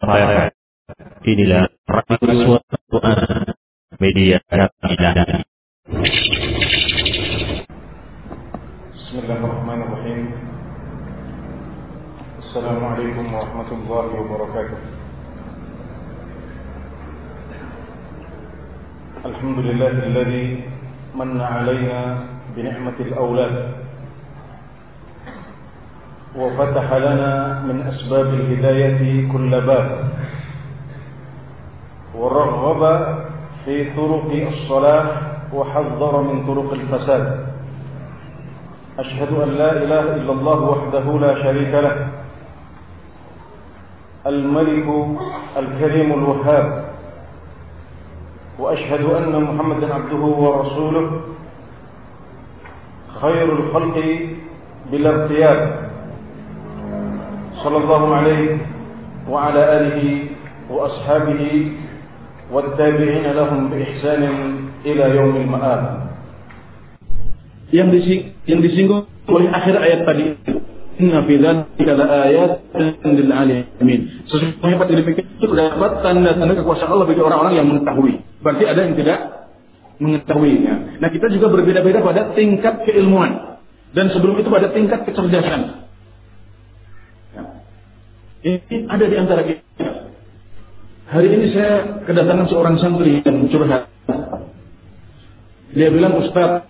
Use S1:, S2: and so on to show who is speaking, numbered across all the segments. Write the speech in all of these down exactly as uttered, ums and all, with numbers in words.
S1: Bapak, inilah Radio Suara Media Dakwah.
S2: Bismillahirrahmanirrahim. Assalamualaikum warahmatullahi wabarakatuh. Alhamdulillahilladzi manna 'alaina bi ni'matil awlad wa fataha lana min asbabil hidayati kull bab wa raghaba fi turuqi as-salah wa haddara min turuqil fasad. أشهد أن لا إله إلا الله وحده لا شريك له الملك الكريم الوهاب وأشهد أن محمدا عبده ورسوله خير الخلق بلا ارتياب صلى الله عليه وعلى آله وأصحابه والتابعين لهم بإحسان إلى يوم المآب.
S3: Yang dising, yang disinggung oleh akhir ayat tadi, inna fi dzalika laayatin lil alamin. Sesungguhnya pada demikian itu terdapat tanda-tanda kekuasaan Allah bagi orang-orang yang mengetahui. Berarti ada yang tidak mengetahuinya. Nah, kita juga berbeda-beda pada tingkat keilmuan dan sebelum itu pada tingkat kecerdasan. Ini ada di antara kita. Hari ini saya kedatangan seorang santri yang curhat. Dia bilang, Ustaz,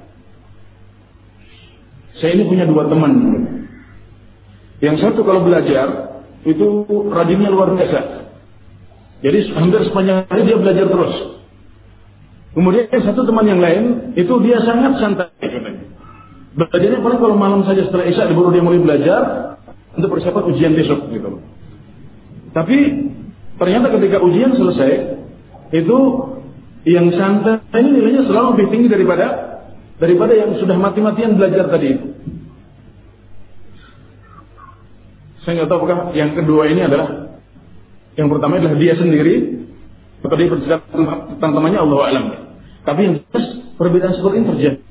S3: saya ini punya dua teman. Yang satu kalau belajar itu rajinnya luar biasa. Jadi hampir sepanjang hari dia belajar terus. Kemudian satu teman yang lain itu dia sangat santai. Belajarnya paling kalau malam saja setelah Isya baru dia mulai belajar untuk persiapan ujian besok gitu. Tapi ternyata ketika ujian selesai itu yang santai ini nilainya selalu lebih tinggi daripada daripada yang sudah mati-matian belajar tadi itu. Saya nggak tahu apakah yang kedua ini adalah, yang pertama adalah dia sendiri atau dia bercerita tentang temannya, Allahu a'lam. Tapi yang jelas perbedaan seperti ini terjadi.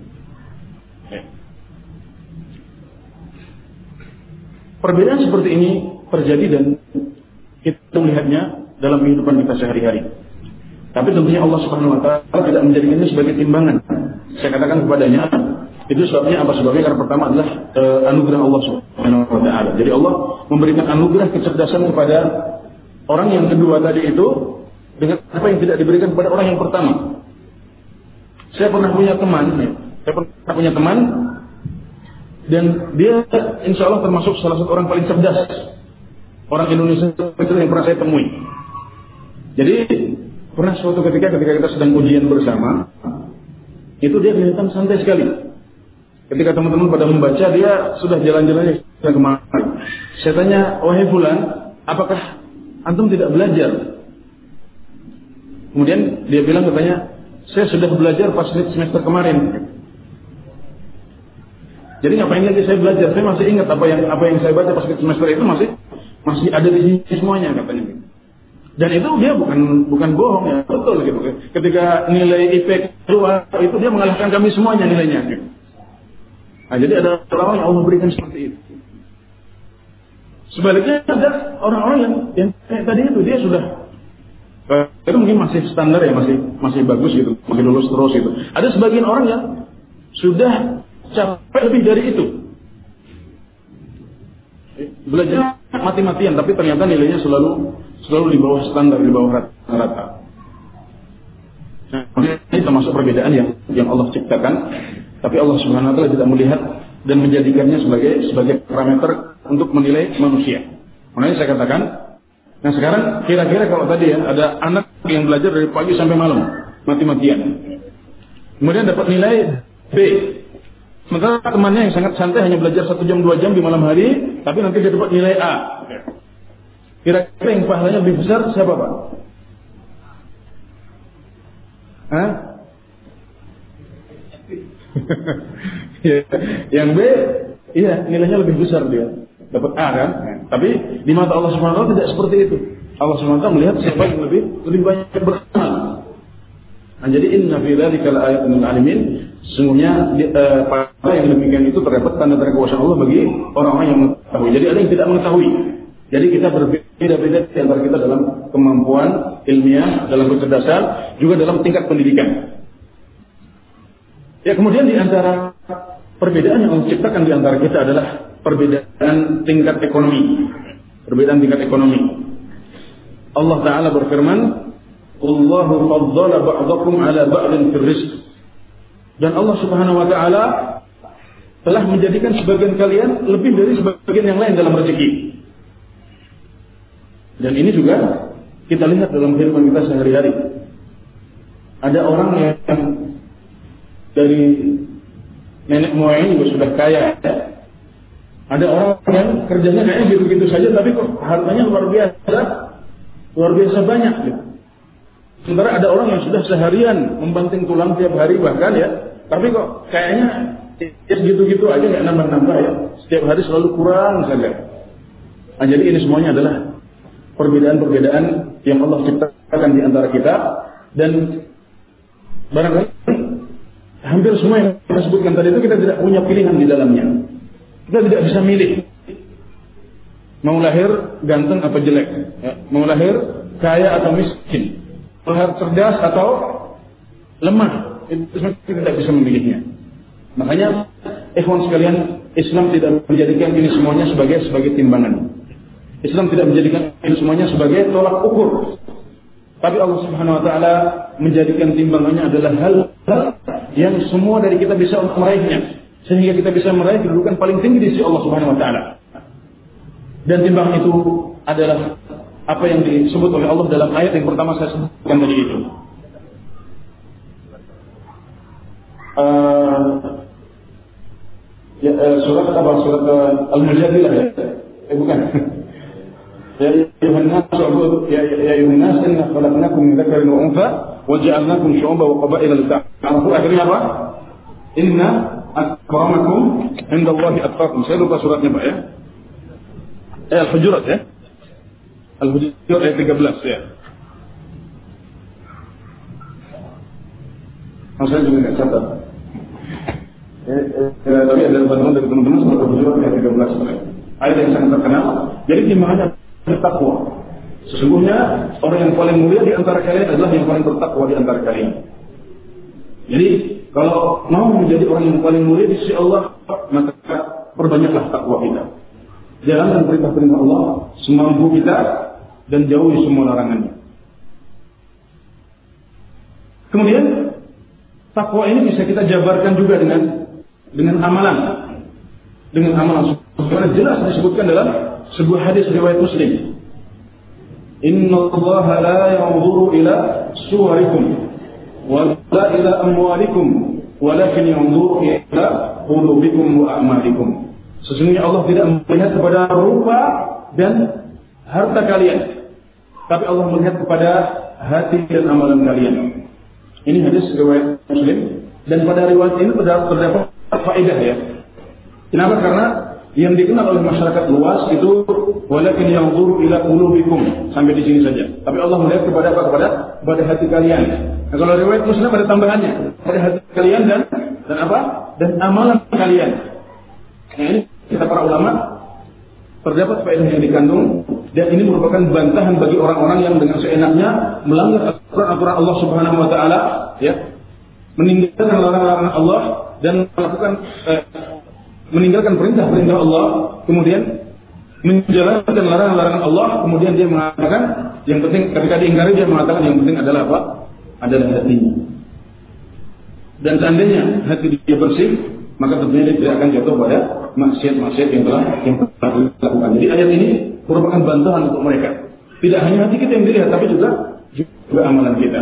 S3: Perbedaan seperti ini terjadi dan kita melihatnya dalam kehidupan kita sehari-hari. Tapi tentunya Allah Subhanahu wa taala tidak menjadikannya sebagai timbangan. Saya katakan kepadanya, itu sebabnya apa? Sebabnya karena pertama adalah e, anugerah Allah Subhanahu wa taala. Jadi Allah memberikan anugerah kecerdasan kepada orang yang kedua tadi itu dengan apa yang tidak diberikan kepada orang yang pertama. Saya pernah punya teman, ya. Saya pernah punya teman dan dia insya Allah termasuk salah satu orang paling cerdas orang Indonesia itu yang pernah saya temui. Jadi pernah suatu ketika ketika kita sedang ujian bersama, itu dia kelihatan santai sekali. Ketika teman-teman pada membaca, dia sudah jalan-jalannya kemana. Saya tanya, wahai fulan, apakah antum tidak belajar? Kemudian dia bilang katanya, saya sudah belajar pas semester kemarin. Jadi ngapain lagi saya belajar? Saya masih ingat apa yang apa yang saya baca pas semester itu masih masih ada di sini semuanya katanya. Dan itu dia bukan bukan bohong ya, betul gitu. Ketika nilai I P keluar itu dia mengalahkan kami semuanya nilainya. Gitu. Nah, jadi ada orang yang Allah berikan seperti itu. Sebaliknya ada orang-orang yang yang kayak tadi itu dia sudah uh, itu mungkin masih standar ya, masih masih bagus gitu, masih lulus terus gitu. Ada sebagian orang yang sudah capek lebih dari itu. Belajar mati-matian tapi ternyata nilainya selalu selalu di bawah standar, di bawah rata-rata. Nah, ini termasuk perbedaan yang yang Allah ciptakan, tapi Allah Subhanahu wa taala tidak melihat dan menjadikannya sebagai sebagai parameter untuk menilai manusia. Makanya saya katakan, nah sekarang kira-kira kalau tadi ya ada anak yang belajar dari pagi sampai malam mati-matian, kemudian dapat nilai B. Sementara temannya yang sangat santai hanya belajar satu jam dua jam di malam hari, tapi nanti dia dapat nilai A. Kira-kira yang pahalanya lebih besar siapa Pak? Hah? Yang B, iya nilainya lebih besar dia, dapat A kan? Tapi di mata Allah Subhanahu wa taala tidak seperti itu. Allah Subhanahu wa taala melihat siapa yang lebih lebih banyak beramal. Nah, jadi inna fi dzalika laayatin lil alamin. Sesungguhnya eh, pada yang demikian itu terdapat tanda-tanda kekuasaan Allah bagi orang-orang yang mengetahui. Jadi ada yang tidak mengetahui. Jadi kita berbeda-beda di antara kita dalam kemampuan ilmiah, dalam kecerdasan, juga dalam tingkat pendidikan. Ya, kemudian di antara perbedaan yang Allah ciptakan di antara kita adalah perbedaan tingkat ekonomi. Perbedaan tingkat ekonomi. Allah Ta'ala berfirman, Allahu faddala ba'dakum ala ba'din fil rizq. Dan Allah Subhanahu wa Ta'ala telah menjadikan sebagian kalian lebih dari sebagian yang lain dalam rezeki. Dan ini juga kita lihat dalam kehidupan kita sehari-hari. Ada orang yang dari nenek moyang juga sudah kaya. Ada orang yang kerjanya kayaknya gitu-gitu saja, tapi kok hartanya luar biasa, luar biasa banyak. Gitu. Sementara ada orang yang sudah seharian membanting tulang tiap hari bahkan ya, tapi kok kayaknya ya gitu-gitu aja, nggak nambah-nambah ya. Setiap hari selalu kurang saja. Nah, jadi ini semuanya adalah perbedaan-perbedaan yang Allah ciptakan di antara kita, dan barangkali hampir semua yang kita sebutkan tadi itu kita tidak punya pilihan di dalamnya. Kita tidak bisa milih mau lahir ganteng apa jelek, ya. Mau lahir kaya atau miskin, mau lahir cerdas atau lemah, itu semua kita tidak bisa memilihnya. Makanya ikhwan sekalian, Islam tidak menjadikan ini semuanya sebagai sebagai timbangan. Islam tidak menjadikan ini semuanya sebagai tolak ukur. Tapi Allah Subhanahu wa Ta'ala menjadikan timbangannya adalah hal-hal yang semua dari kita bisa untuk meraihnya, sehingga kita bisa meraih kedudukan paling tinggi di sisi Allah Subhanahu wa Ta'ala. Dan timbangan itu adalah apa yang disebut oleh Allah dalam ayat yang pertama saya sebutkan tadi itu. Uh, ya, uh, surat apa? Surat uh, Al-Mujadilah ya? Eh bukan. Ya ayuhan nas, ya ayuhan nas, inna khalaqnakum min dzakarin wa untha wa ja'alnakum syu'uban wa qabaila lita'arafu. Akhirnya apa? Inna akramakum indallahi atqakum. Saya lupa suratnya Pak ya. Eh Al-Hujurat ya. Al-Hujurat ayat tiga belas ya. Oh, saya juga nggak catat. Eh, eh, tapi ada bantuan dari teman-teman surat Al-Hujurat ayat tiga belas. Ayat yang sangat terkenal. Jadi timbangannya bertakwa. Sesungguhnya orang yang paling mulia di antara kalian adalah yang paling bertakwa di antara kalian. Jadi kalau mau menjadi orang yang paling mulia di sisi Allah, maka perbanyaklah takwa kita. Jalankan perintah-perintah Allah semampu kita dan jauhi semua larangannya. Kemudian takwa ini bisa kita jabarkan juga dengan dengan amalan. Dengan amalan. Karena jelas disebutkan dalam sebuah hadis riwayat Muslim. Inna Allah la yanzuru ila suwarikum wa la ila amwalikum walakin yanzuru ila qulubikum wa a'malikum. Sesungguhnya Allah tidak melihat kepada rupa dan harta kalian, tapi Allah melihat kepada hati dan amalan kalian. Ini hadis riwayat Muslim, dan pada riwayat ini terdapat faedah ya. Kenapa? Karena yang dikenal oleh masyarakat luas itu walakin yanzuru ila qulubikum, sampai di sini saja. Tapi Allah melihat kepada apa? Kepada kepada hati kalian. Nah, kalau riwayat Muslim ada tambahannya, pada hati kalian dan dan apa? Dan amalan kalian. Nah, ini kita para ulama terdapat faedah yang dikandung, dan ini merupakan bantahan bagi orang-orang yang dengan seenaknya melanggar aturan-aturan Allah Subhanahu wa Ta'ala, ya, meninggalkan larangan-larangan Allah dan melakukan eh, meninggalkan perintah-perintah Allah, kemudian menjalankan larangan-larangan Allah, kemudian dia mengatakan yang penting, ketika diingkari dia mengatakan yang penting adalah apa? Adalah hatinya. Dan seandainya hati dia bersih, maka tentunya dia tidak akan jatuh pada maksiat-maksiat yang telah yang telah dilakukan. Jadi ayat ini merupakan bantuan untuk mereka. Tidak hanya hati kita yang dilihat, tapi juga juga amalan kita.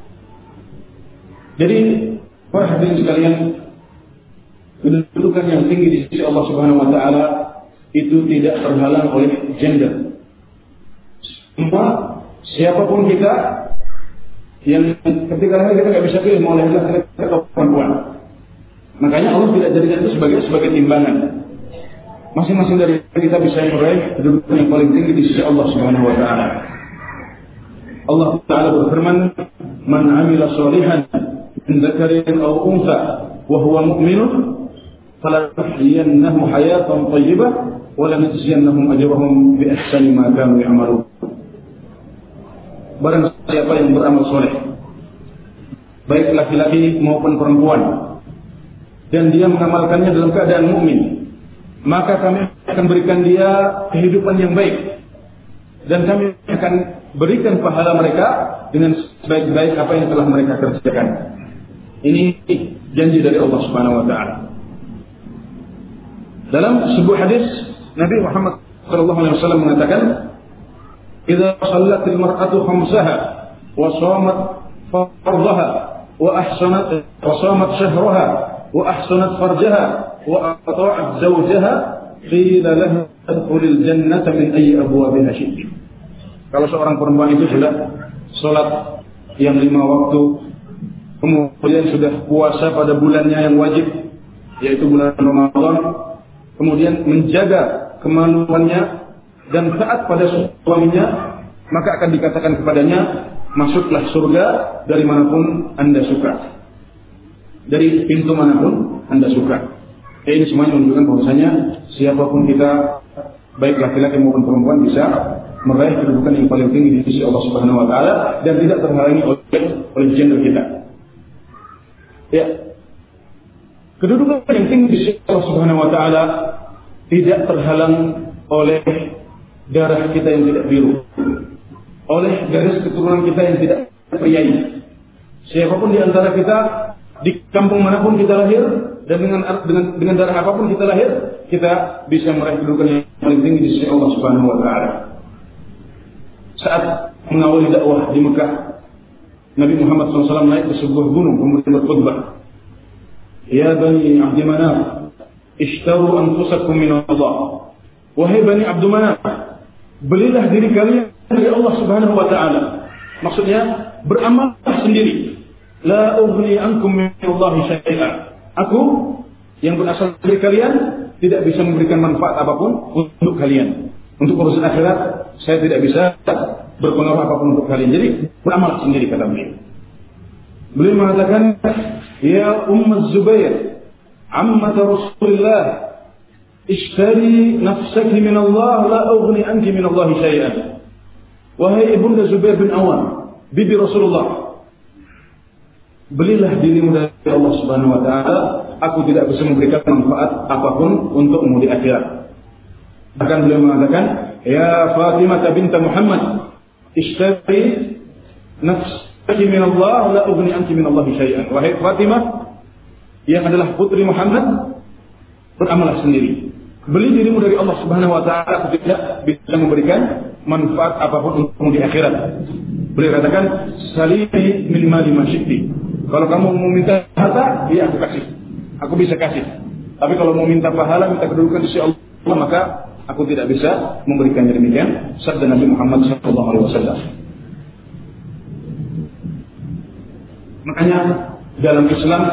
S3: Jadi para hadirin sekalian, kedudukan yang tinggi di sisi Allah Subhanahu wa Ta'ala itu tidak terhalang oleh gender. Semua siapapun kita yang ketika lahir kita nggak bisa pilih mau laki-laki atau perempuan. Makanya Allah tidak jadikan itu sebagai sebagai timbangan. Masing-masing dari kita bisa meraih kedudukan yang paling tinggi di sisi Allah Subhanahu wa Ta'ala. Allah Ta'ala berfirman, "Man 'amila shalihan min dzakarin aw untha wa huwa mu'minun falanuhyiyannahu hayatan thayyibah wa lanajziyannahum ajrahum bi ahsani ma kanu ya'malun. Barang siapa yang beramal soleh, baik laki-laki maupun perempuan, dan dia mengamalkannya dalam keadaan mukmin, maka kami akan berikan dia kehidupan yang baik, dan kami akan berikan pahala mereka dengan sebaik-baik apa yang telah mereka kerjakan. Ini janji dari Allah Subhanahu wa taala. Dalam sebuah hadis Nabi Muhammad sallallahu alaihi wasallam mengatakan, "Idza shallatil mar'atu khamsaha wa shamat fardaha wa ahsanat wa shamat shahraha wa ahsanat farjaha wa ata'at zawjaha qila laha adkhulil jannata min ayyi abwabiha syi'ti." Kalau seorang perempuan itu sudah salat yang lima waktu, kemudian sudah puasa pada bulannya yang wajib, yaitu bulan Ramadan, kemudian menjaga kemaluannya dan taat pada suaminya, maka akan dikatakan kepadanya, masuklah surga dari manapun Anda suka, dari pintu manapun Anda suka. Ya, ini semuanya menunjukkan bahwasanya siapapun kita, baik laki-laki maupun perempuan, bisa meraih kedudukan yang paling tinggi di sisi Allah Subhanahu wa taala dan tidak terhalangi oleh oleh gender kita. Ya. Kedudukan yang tinggi di sisi Allah Subhanahu wa taala tidak terhalang oleh darah kita yang tidak biru, oleh garis keturunan kita yang tidak priai. Siapapun di antara kita, di kampung manapun kita lahir, dan dengan dengan dengan darah apapun kita lahir, kita bisa meraih kedudukan yang paling tinggi di sisi Allah Subhanahu wa taala. Saat mengawali dakwah di Mekah, Nabi Muhammad shallallahu alaihi wasallam naik ke sebuah gunung kemudian berkhutbah. Ya Bani Abdi Manaf, ishtaru anfusakum min Allah. Wahai Bani Abdi Manaf, belilah diri kalian dari Allah Subhanahu wa taala. Maksudnya beramallah sendiri. La ughni ankum min Allah syai'a. Aku yang berasal dari kalian tidak bisa memberikan manfaat apapun untuk kalian. Untuk urusan akhirat saya tidak bisa berpengaruh apapun untuk kalian. Jadi beramal sendiri, kata beliau. Beliau mengatakan, ya Umm Zubair, ammat Rasulullah, ishtari nafsaki min Allah, la ughni anki min Allah syai'an. Wahai ibunda Zubair bin Awam, bibi Rasulullah, belilah dirimu dari Allah Subhanahu wa taala, aku tidak bisa memberikan manfaat apapun untukmu di akhirat. Bahkan beliau mengatakan, ya Fatimah binti Muhammad, ishtari nafsaki min Allah, la ughni anki min Allah syai'an. Wahai Fatimah yang adalah putri Muhammad, beramallah sendiri. Beli dirimu dari Allah Subhanahu wa taala, aku tidak bisa memberikan manfaat apapun untukmu di akhirat. Beliau katakan, salini min mali ma syi'ti. Kalau kamu mau minta harta, ya aku kasih. Aku bisa kasih. Tapi kalau mau minta pahala, minta kedudukan di sisi Allah, maka aku tidak bisa memberikannya. Demikian sabda Nabi Muhammad shallallahu alaihi wasallam. Makanya dalam Islam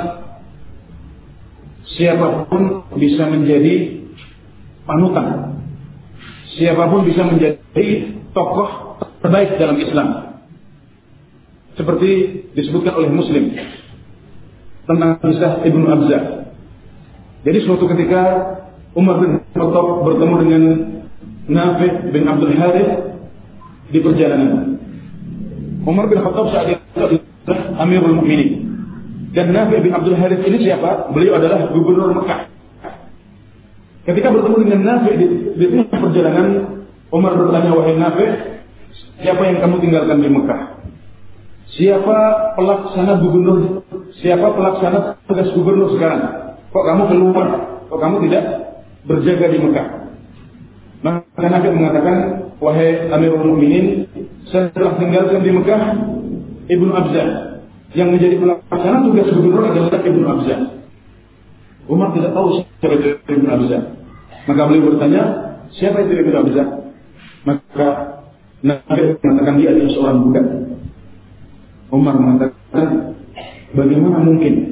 S3: siapapun bisa menjadi panutan, siapapun bisa menjadi tokoh terbaik dalam Islam. Seperti disebutkan oleh Muslim tentang kisah Ibnu Abza. Jadi suatu ketika Umar bin Khattab bertemu dengan Nafi' bin Abdul Harith di perjalanan. Umar bin Khattab saat itu adalah Amirul Mukminin. Dan Nafi' bin Abdul Harith ini siapa? Beliau adalah gubernur Mekah. Ketika bertemu dengan Nafi' di, di tengah perjalanan, Umar bertanya, wahai Nafi', siapa yang kamu tinggalkan di Mekah? Siapa pelaksana gubernur? Siapa pelaksana tugas gubernur sekarang? Kok kamu keluar? Kok kamu tidak berjaga di Mekah? Maka Nabi mengatakan, wahai Amirul Mukminin, saya telah tinggalkan di Mekah Ibnu Abza. Yang menjadi pelaksana tugas gubernur adalah Ibnu Abza. Umar tidak tahu siapa itu Ibnu Abza. Maka beliau bertanya, siapa itu Ibnu Abza? Maka Nabi mengatakan dia adalah seorang budak. Umar mengatakan, bagaimana mungkin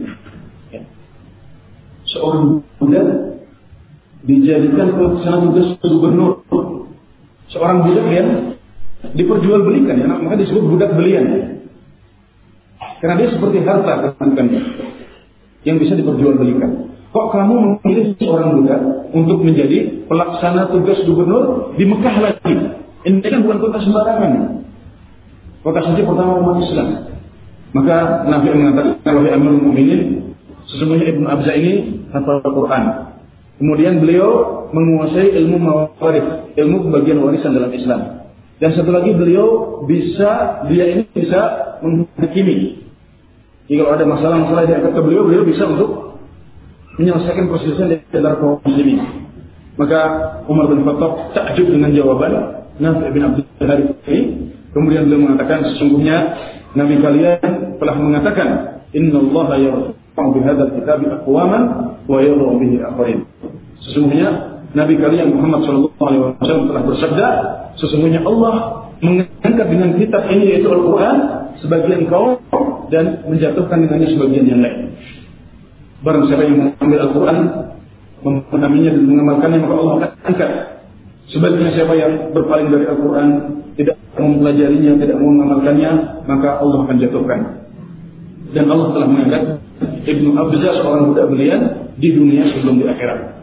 S3: seorang budak dijadikan pelaksana tugas gubernur? Seorang budak yang diperjualbelikan, ya, maka disebut budak belian. Karena dia seperti harta bukan yang bisa diperjualbelikan. kok kamu memilih seorang budak untuk menjadi pelaksana tugas gubernur di Mekah lagi? Ini kan bukan kota sembarangan. Kota suci pertama umat Islam. Maka Nabi mengatakan, wahai Amirul Mukminin, sesungguhnya Ibnu Abza ini hafal Al-Quran. Kemudian beliau menguasai ilmu mawarith, ilmu pembagian warisan dalam Islam. Dan satu lagi beliau bisa, dia ini bisa menghakimi. Jika ada masalah-masalah yang diangkat ke beliau, beliau bisa untuk menyelesaikan perselisihan di antara kaum muslimin. Maka Umar bin Khattab takjub dengan jawaban Nafi' bin Abdul Harith ini. Kemudian beliau mengatakan, sesungguhnya Nabi kalian telah mengatakan, Inna Allah yarfa'u bihadzal kitabi aqwaman wa yadh'u bihi akharin. Sesungguhnya Nabi kalian Muhammad sallallahu alaihi wasallam telah bersabda, sesungguhnya Allah mengangkat dengan kitab ini yaitu Al-Quran sebagian kaum dan menjatuhkan dengannya sebagian yang lain. Barang siapa yang mengambil Al-Quran, memahaminya dan mengamalkannya, maka Allah akan angkat. Sebaliknya siapa yang berpaling dari Al-Quran, tidak mempelajarinya, tidak mengamalkannya, maka Allah akan jatuhkan. Dan Allah telah mengangkat Ibnu Abza, seorang budak belian, di dunia sebelum di akhirat.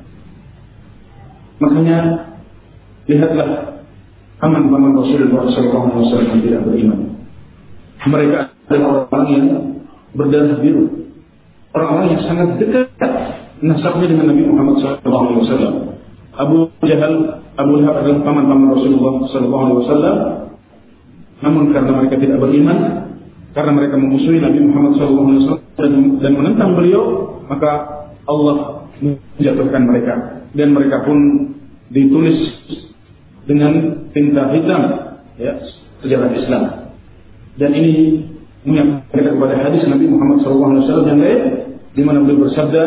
S3: Makanya lihatlah paman-paman Rasulullah shallallahu alaihi wasallam yang tidak beriman. Mereka adalah orang yang berdarah biru, orang-orang yang sangat dekat nasabnya dengan Nabi Muhammad shallallahu alaihi wasallam. Abu Jahal, Abu Lahab adalah paman-paman Rasulullah shallallahu alaihi wasallam. Namun karena mereka tidak beriman, karena mereka memusuhi Nabi Muhammad shallallahu alaihi wasallam dan, dan menentang beliau, maka Allah menjatuhkan mereka. Dan mereka pun ditulis dengan tinta hitam, ya, sejarah Islam. Dan ini menyampaikan kepada hadis Nabi Muhammad shallallahu alaihi wasallam yang lain, di mana beliau bersabda,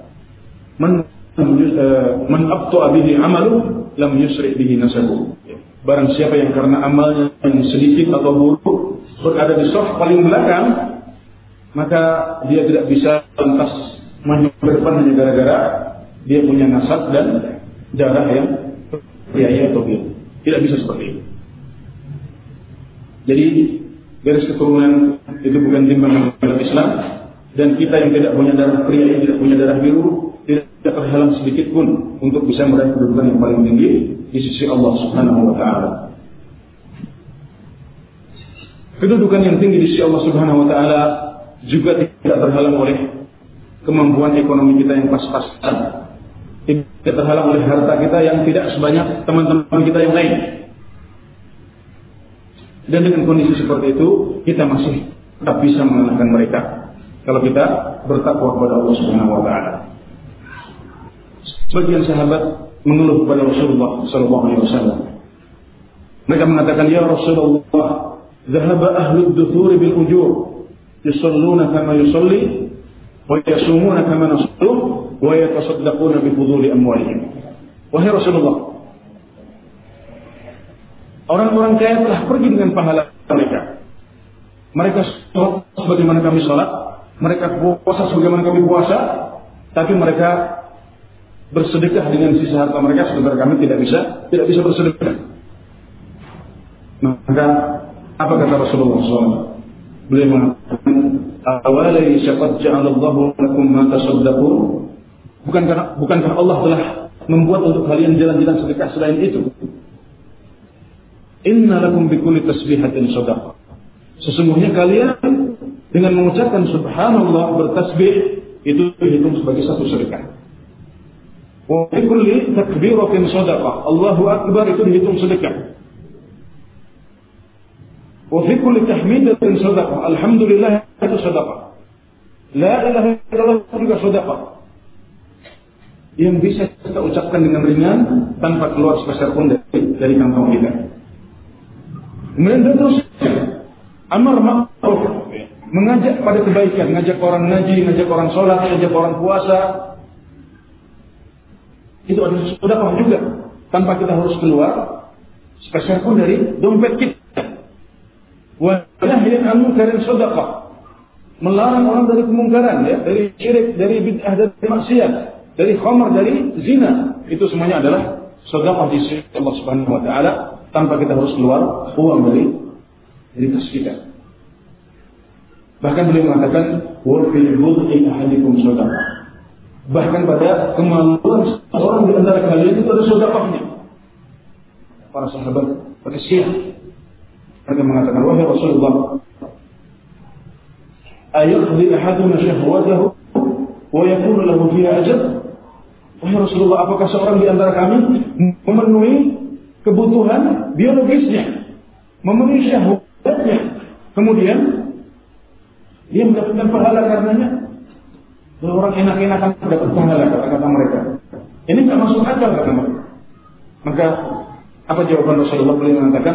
S3: man man abta'a bihi amalu lam yusri bihi nasabu. Barang siapa yang karena amalnya yang sedikit atau buruk berada di saf paling belakang, maka dia tidak bisa lantas maju ke depan hanya gara-gara dia punya nasab dan darah yang priaya atau biru. Tidak bisa seperti itu. Jadi garis keturunan itu bukan timbangan dalam Islam, dan kita yang tidak punya darah priaya, tidak punya darah biru, tidak terhalang sedikit pun untuk bisa meraih kedudukan yang paling tinggi di sisi Allah Subhanahu wa taala. Kedudukan yang tinggi di sisi Allah Subhanahu wa taala juga tidak terhalang oleh kemampuan ekonomi kita yang pas-pasan. Tidak terhalang oleh harta kita yang tidak sebanyak teman-teman kita yang lain. Dan dengan kondisi seperti itu, kita masih tak bisa mengalahkan mereka kalau kita bertakwa kepada Allah Subhanahu wa taala. Sebagian sahabat mengeluh kepada Rasulullah sallallahu alaihi wasallam. Mereka mengatakan, "Ya Rasulullah, dhahaba ahlud duthur bil ujur, yusalluna kama yusalli wa yasumuna kama nasum wa yatasaddaquna bi fuduli amwalihim." Wahai Rasulullah, orang-orang kaya telah pergi dengan pahala mereka. Mereka sholat sebagaimana kami sholat, mereka puasa sebagaimana kami puasa, tapi mereka bersedekah dengan sisa harta mereka, sementara kami tidak bisa tidak bisa bersedekah. Maka apa kata Rasulullah shallallahu alaihi wasallam? Beliau mengatakan, "Awalai syaqad ja'alallahu lakum ma tasaddaqun." Bukankah bukankah Allah telah membuat untuk kalian jalan-jalan sedekah selain itu? Inna lakum bikulli tasbihatin shadaqah. Sesungguhnya kalian dengan mengucapkan subhanallah, bertasbih, itu dihitung sebagai satu sedekah. Wa bikulli takbiratin shadaqah. Allahu akbar itu dihitung sedekah. Wa fi kulli tahmidatin shadaqah. Alhamdulillah itu sedekah. La ilaha illallah juga sedekah. Yang bisa kita ucapkan dengan ringan tanpa keluar sepeser pun dari, dari kantong kita. Kemudian terus amar ma'ruf, mengajak pada kebaikan, ngajak orang ngaji, ngajak orang sholat, ngajak orang puasa. Itu adalah sedekah juga, tanpa kita harus keluar sepeser pun dari dompet kita. Wa nahyan 'anil munkari sedekah. Melarang orang dari kemungkaran, ya, dari syirik, dari bid'ah, dari maksiat, dari khamar, dari zina. Itu semuanya adalah sedekah di sisi Allah Subhanahu wa taala, tanpa kita harus keluar uang dari dari tas kita. Bahkan beliau mengatakan, wa fil bud'i ahadikum shadaqah. Bahkan pada kemaluan seorang di antara kalian itu ada sedekahnya. Para sahabat berkesiap. Mereka mengatakan, wahai Rasulullah, ayaqdi ahaduna syahwatahu wa yakunu lahu fiha ajr? Wahai Rasulullah, apakah seorang di antara kami memenuhi kebutuhan biologisnya, memenuhi syahwatnya, kemudian dia mendapatkan pahala karenanya? Kalau orang enak-enakan dapat pahala, kata-kata mereka. Ini tidak masuk akal, kata mereka. Maka apa jawaban Rasulullah? Beliau mengatakan,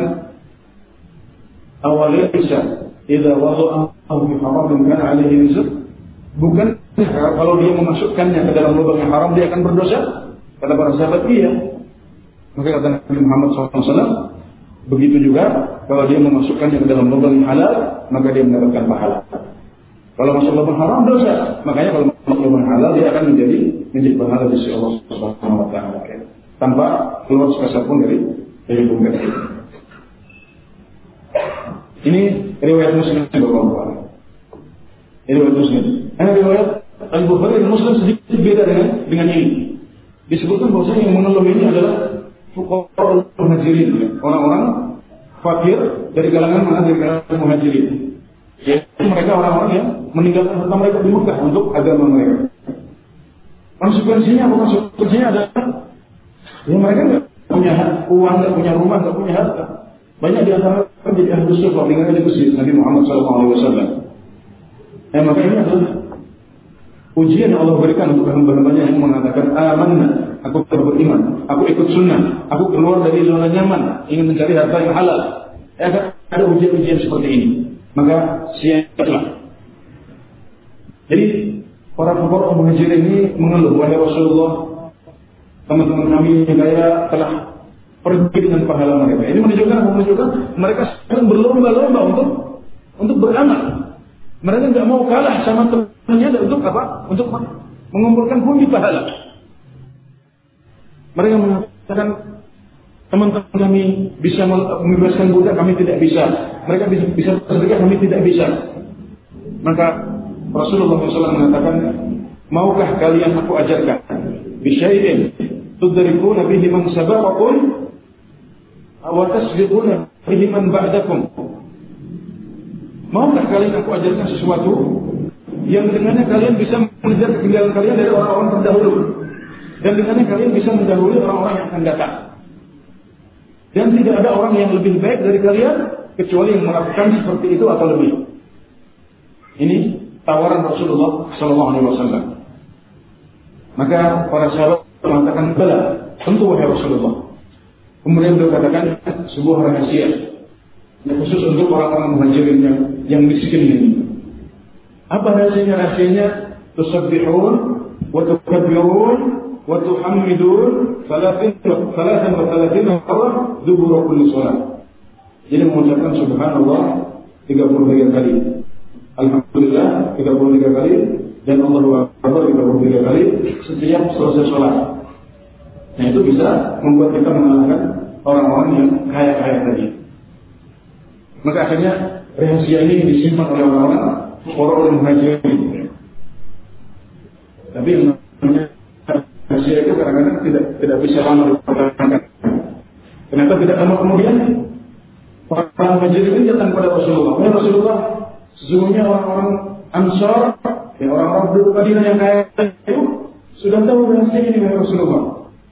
S3: awalaysa idza wada'ahu fi haramin kana 'alaihi rizq? Bukan kalau dia memasukkannya ke dalam lubang yang haram dia akan berdosa? Kata para sahabat, iya. Maka kata Nabi Muhammad shallallahu alaihi wasallam, begitu juga kalau dia memasukkannya ke dalam lubang yang halal, maka dia mendapatkan pahala. Kalau masuk lubang haram dosa, makanya kalau masuk lubang halal dia akan menjadi menjadi pahala di sisi Allah Subhanahu wa taala tanpa keluar sepeser pun dari dari bumi. Ini riwayat Muslim Bapak-bapak. Ini riwayat Muslim. Ini riwayat Al-Bukhari dan Muslim sedikit beda dengan dengan ini. Disebutkan bahwasanya yang mengeluh ini adalah fuqara muhajirin, orang-orang fakir dari kalangan mana dari kalangan muhajirin. Yaitu mereka orang-orang yang meninggalkan harta mereka di Mekah untuk agama mereka. Konsekuensinya apa? Konsekuensinya adalah ya mereka nggak punya uang, nggak punya rumah, nggak punya harta. Banyak di antara mereka menjadi ahli syurga dengan di masjid Nabi Muhammad shallallahu alaihi wasallam. Ya, maka ini adalah ujian yang Allah berikan untuk hamba-hambanya yang mengatakan amanna, aku beriman, aku ikut sunnah, aku keluar dari zona nyaman, ingin mencari harta yang halal. Ya, ada ujian-ujian seperti ini. Maka siaplah. Jadi para fuqara muhajirin ini mengeluh, wahai Rasulullah, teman-teman kami yang kaya telah pergi dengan pahala mereka. Ini menunjukkan menunjukkan mereka sedang berlomba-lomba untuk untuk beramal. Mereka tidak mau kalah sama temannya untuk apa? Untuk mengumpulkan pundi pahala. Mereka mengatakan teman-teman kami bisa membebaskan budak, kami tidak bisa. Mereka bisa bisa bersedekah, kami tidak bisa. Maka Rasulullah shallallahu alaihi wasallam mengatakan, maukah kalian aku ajarkan bisyai'in tudrikuna bihi man sabaqakum wa tasbiquna bihi man ba'dakum? Maukah kalian aku ajarkan sesuatu yang dengannya kalian bisa mengejar ketinggalan kalian dari orang-orang terdahulu, dan dengannya kalian bisa mendahului orang-orang yang akan datang? Dan tidak ada orang yang lebih baik dari kalian kecuali yang melakukan seperti itu atau lebih. Ini tawaran Rasulullah shallallahu alaihi wasallam. Maka para sahabat mengatakan, bala, tentu wahai Rasulullah. Kemudian beliau katakan sebuah rahasia yang khusus untuk orang-orang muhajirin yang, yang miskin ini. Apa rahasianya? Rahasianya tusabbihun wa tukabbirun wa tuhammidun salatin salatan wa salatin marrah dubura kulli salat. Jadi mengucapkan subhanallah tiga puluh tiga kali, alhamdulillah tiga puluh tiga kali, dan Allahu Akbar tiga puluh tiga kali setiap selesai salat. Nah, itu bisa membuat kita mengalahkan orang-orang yang kaya-kaya tadi. Maka akhirnya rahasia ini disimpan oleh orang-orang orang muhajirin. Tapi yang namanya rahasia itu kadang-kadang tidak tidak bisa lama dipertahankan. Ternyata tidak lama kemudian orang muhajirin ini datang kepada Rasulullah. Ya Rasulullah, sesungguhnya orang-orang Ansar, ya orang-orang penduduk Madinah yang kaya itu sudah tahu rahasia ini dari Rasulullah.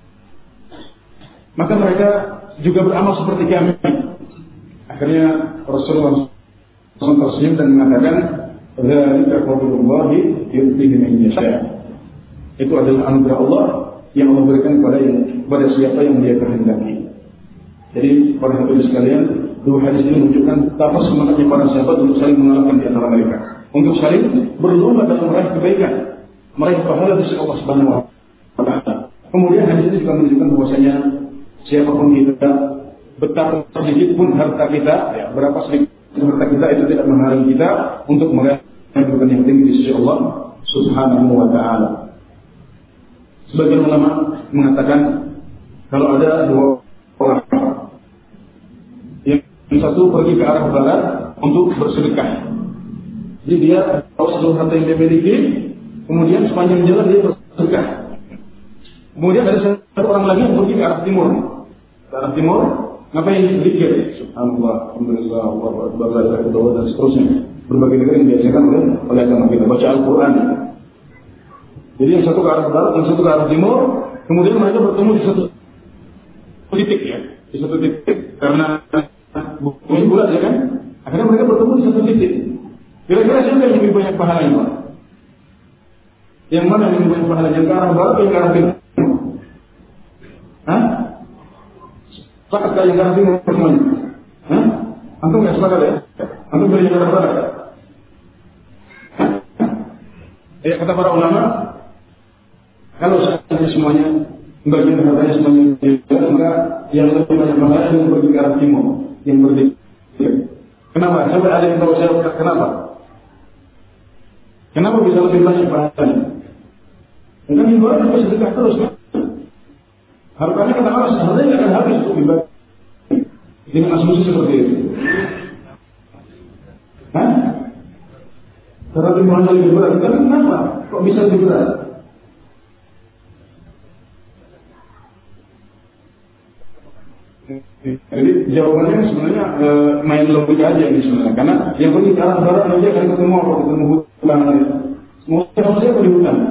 S3: Maka mereka juga beramal seperti kami. Akhirnya Rasulullah tersenyum dan mengatakan, "Dzalika fadlullahi yu'tihi man yasha." Itu adalah anugerah Allah yang Allah berikan kepada yang kepada siapa yang Dia kehendaki. Jadi para hadirin sekalian, dua hadis ini menunjukkan betapa semangatnya para sahabat untuk saling mengalahkan di antara mereka, untuk saling berlomba dalam meraih kebaikan, meraih pahala di sisi Allah Subhanahu wa taala. Kemudian hadis ini juga menunjukkan bahwasanya siapapun kita, betapa sedikit pun harta kita, ya, berapa sedikit harta kita, itu tidak menghalangi kita untuk meraih kedudukan yang tinggi di sisi Allah Subhanahu wa taala. Sebagian ulama mengatakan kalau ada dua orang, yang satu pergi ke arah barat untuk bersedekah, jadi dia tahu seluruh harta yang dia miliki, kemudian sepanjang jalan dia bersedekah. Kemudian ada satu orang lagi yang pergi ke arah timur. Ke arah timur, ngapain? Zikir. Subhanallah, alhamdulillah, Allahu akbar, la ilaha illallah dan seterusnya. Berbagai negara yang diajarkan oleh oleh agama kita, baca Al-Qur'an. Jadi yang satu ke arah barat, yang satu ke arah timur, kemudian mereka bertemu di satu titik ya, di satu titik karena bumi bulat ya kan. Akhirnya mereka bertemu di satu titik. Kira-kira siapa yang lebih banyak pahalanya, Pak? Yang mana yang lebih banyak pahalanya? Yang ke arah barat atau yang ke arah timur? Hah? Sepakat yang ke arah timur semuanya? Hah? Antum nggak sepakat ya? Antum beri yang ke arah barat? Ya kata para ulama, kalau seandainya semuanya bagian hartanya semuanya juga, maka yang lebih banyak pahala yang pergi ke arah timur, yang berzikir. Kenapa? Sampai ada yang tahu saya kenapa? Kenapa bisa lebih banyak pahalanya? Karena yang baru juga sedekah terus kan? Hartanya kata Allah seharusnya tidak akan habis untuk dibagi dengan asumsi seperti itu. Hah? Karena timbulannya lebih berat. Tapi kenapa? Kok bisa lebih berat? Jadi jawabannya sebenarnya e, main logika aja ini sebenarnya. Karena yang pergi ke arah barat aja akan ketemu apa? Ketemu hutan. Semua sama siapa di hutan?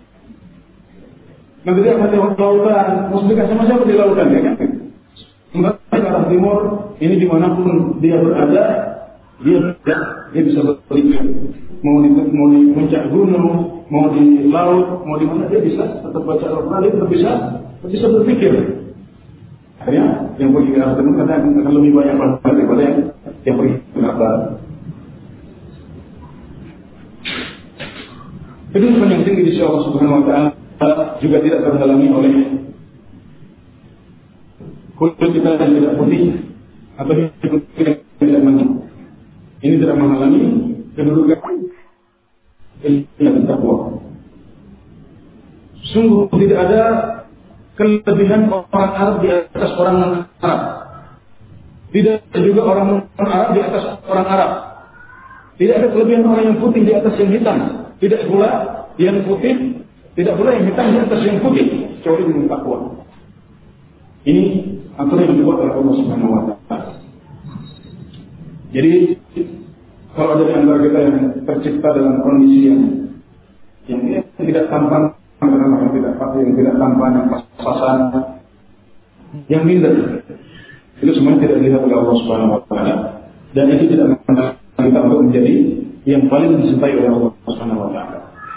S3: Nanti dia akan lewat lautan. Mau sedekah sama siapa di lautan ya kan? Sementara ke arah timur, ini dimanapun dia berada, dia dia bisa berpikir. Mau di mau di puncak gunung, mau di laut, mau di mana dia bisa tetap baca Al-Quran, dia tetap bisa tetap bisa berpikir. Akhirnya yang pergi ke arah timur katanya akan lebih banyak pahala daripada yang yang pergi ke arah barat. Kedudukan yang tinggi di sisi Allah Subhanahu Wa Taala juga tidak terhalangi oleh kulit kita yang tidak putih atau kulit kita yang tidak mandi. Ini tidak menghalangi kedudukan ilmu takwa. Sungguh tidak ada kelebihan orang Arab di atas orang Arab. Tidak juga orang Arab di atas orang Arab. Tidak ada kelebihan orang yang putih di atas yang hitam. Tidak pula yang putih, tidak pula yang hitam di atas yang putih. Kecuali ilmu takwa. Ini aturan yang dibuat oleh Allah Subhanahu Wa Taala. Jadi kalau ada di antara kita yang tercipta dalam kondisi yang yang tidak tampan, yang tidak pasti, yang tidak tampan, yang pas-pasan, yang minder, itu semuanya tidak dilihat oleh Allah Subhanahu Wa Taala, dan itu tidak mengenal kita untuk menjadi yang paling dicintai oleh Allah Subhanahu Wa Taala.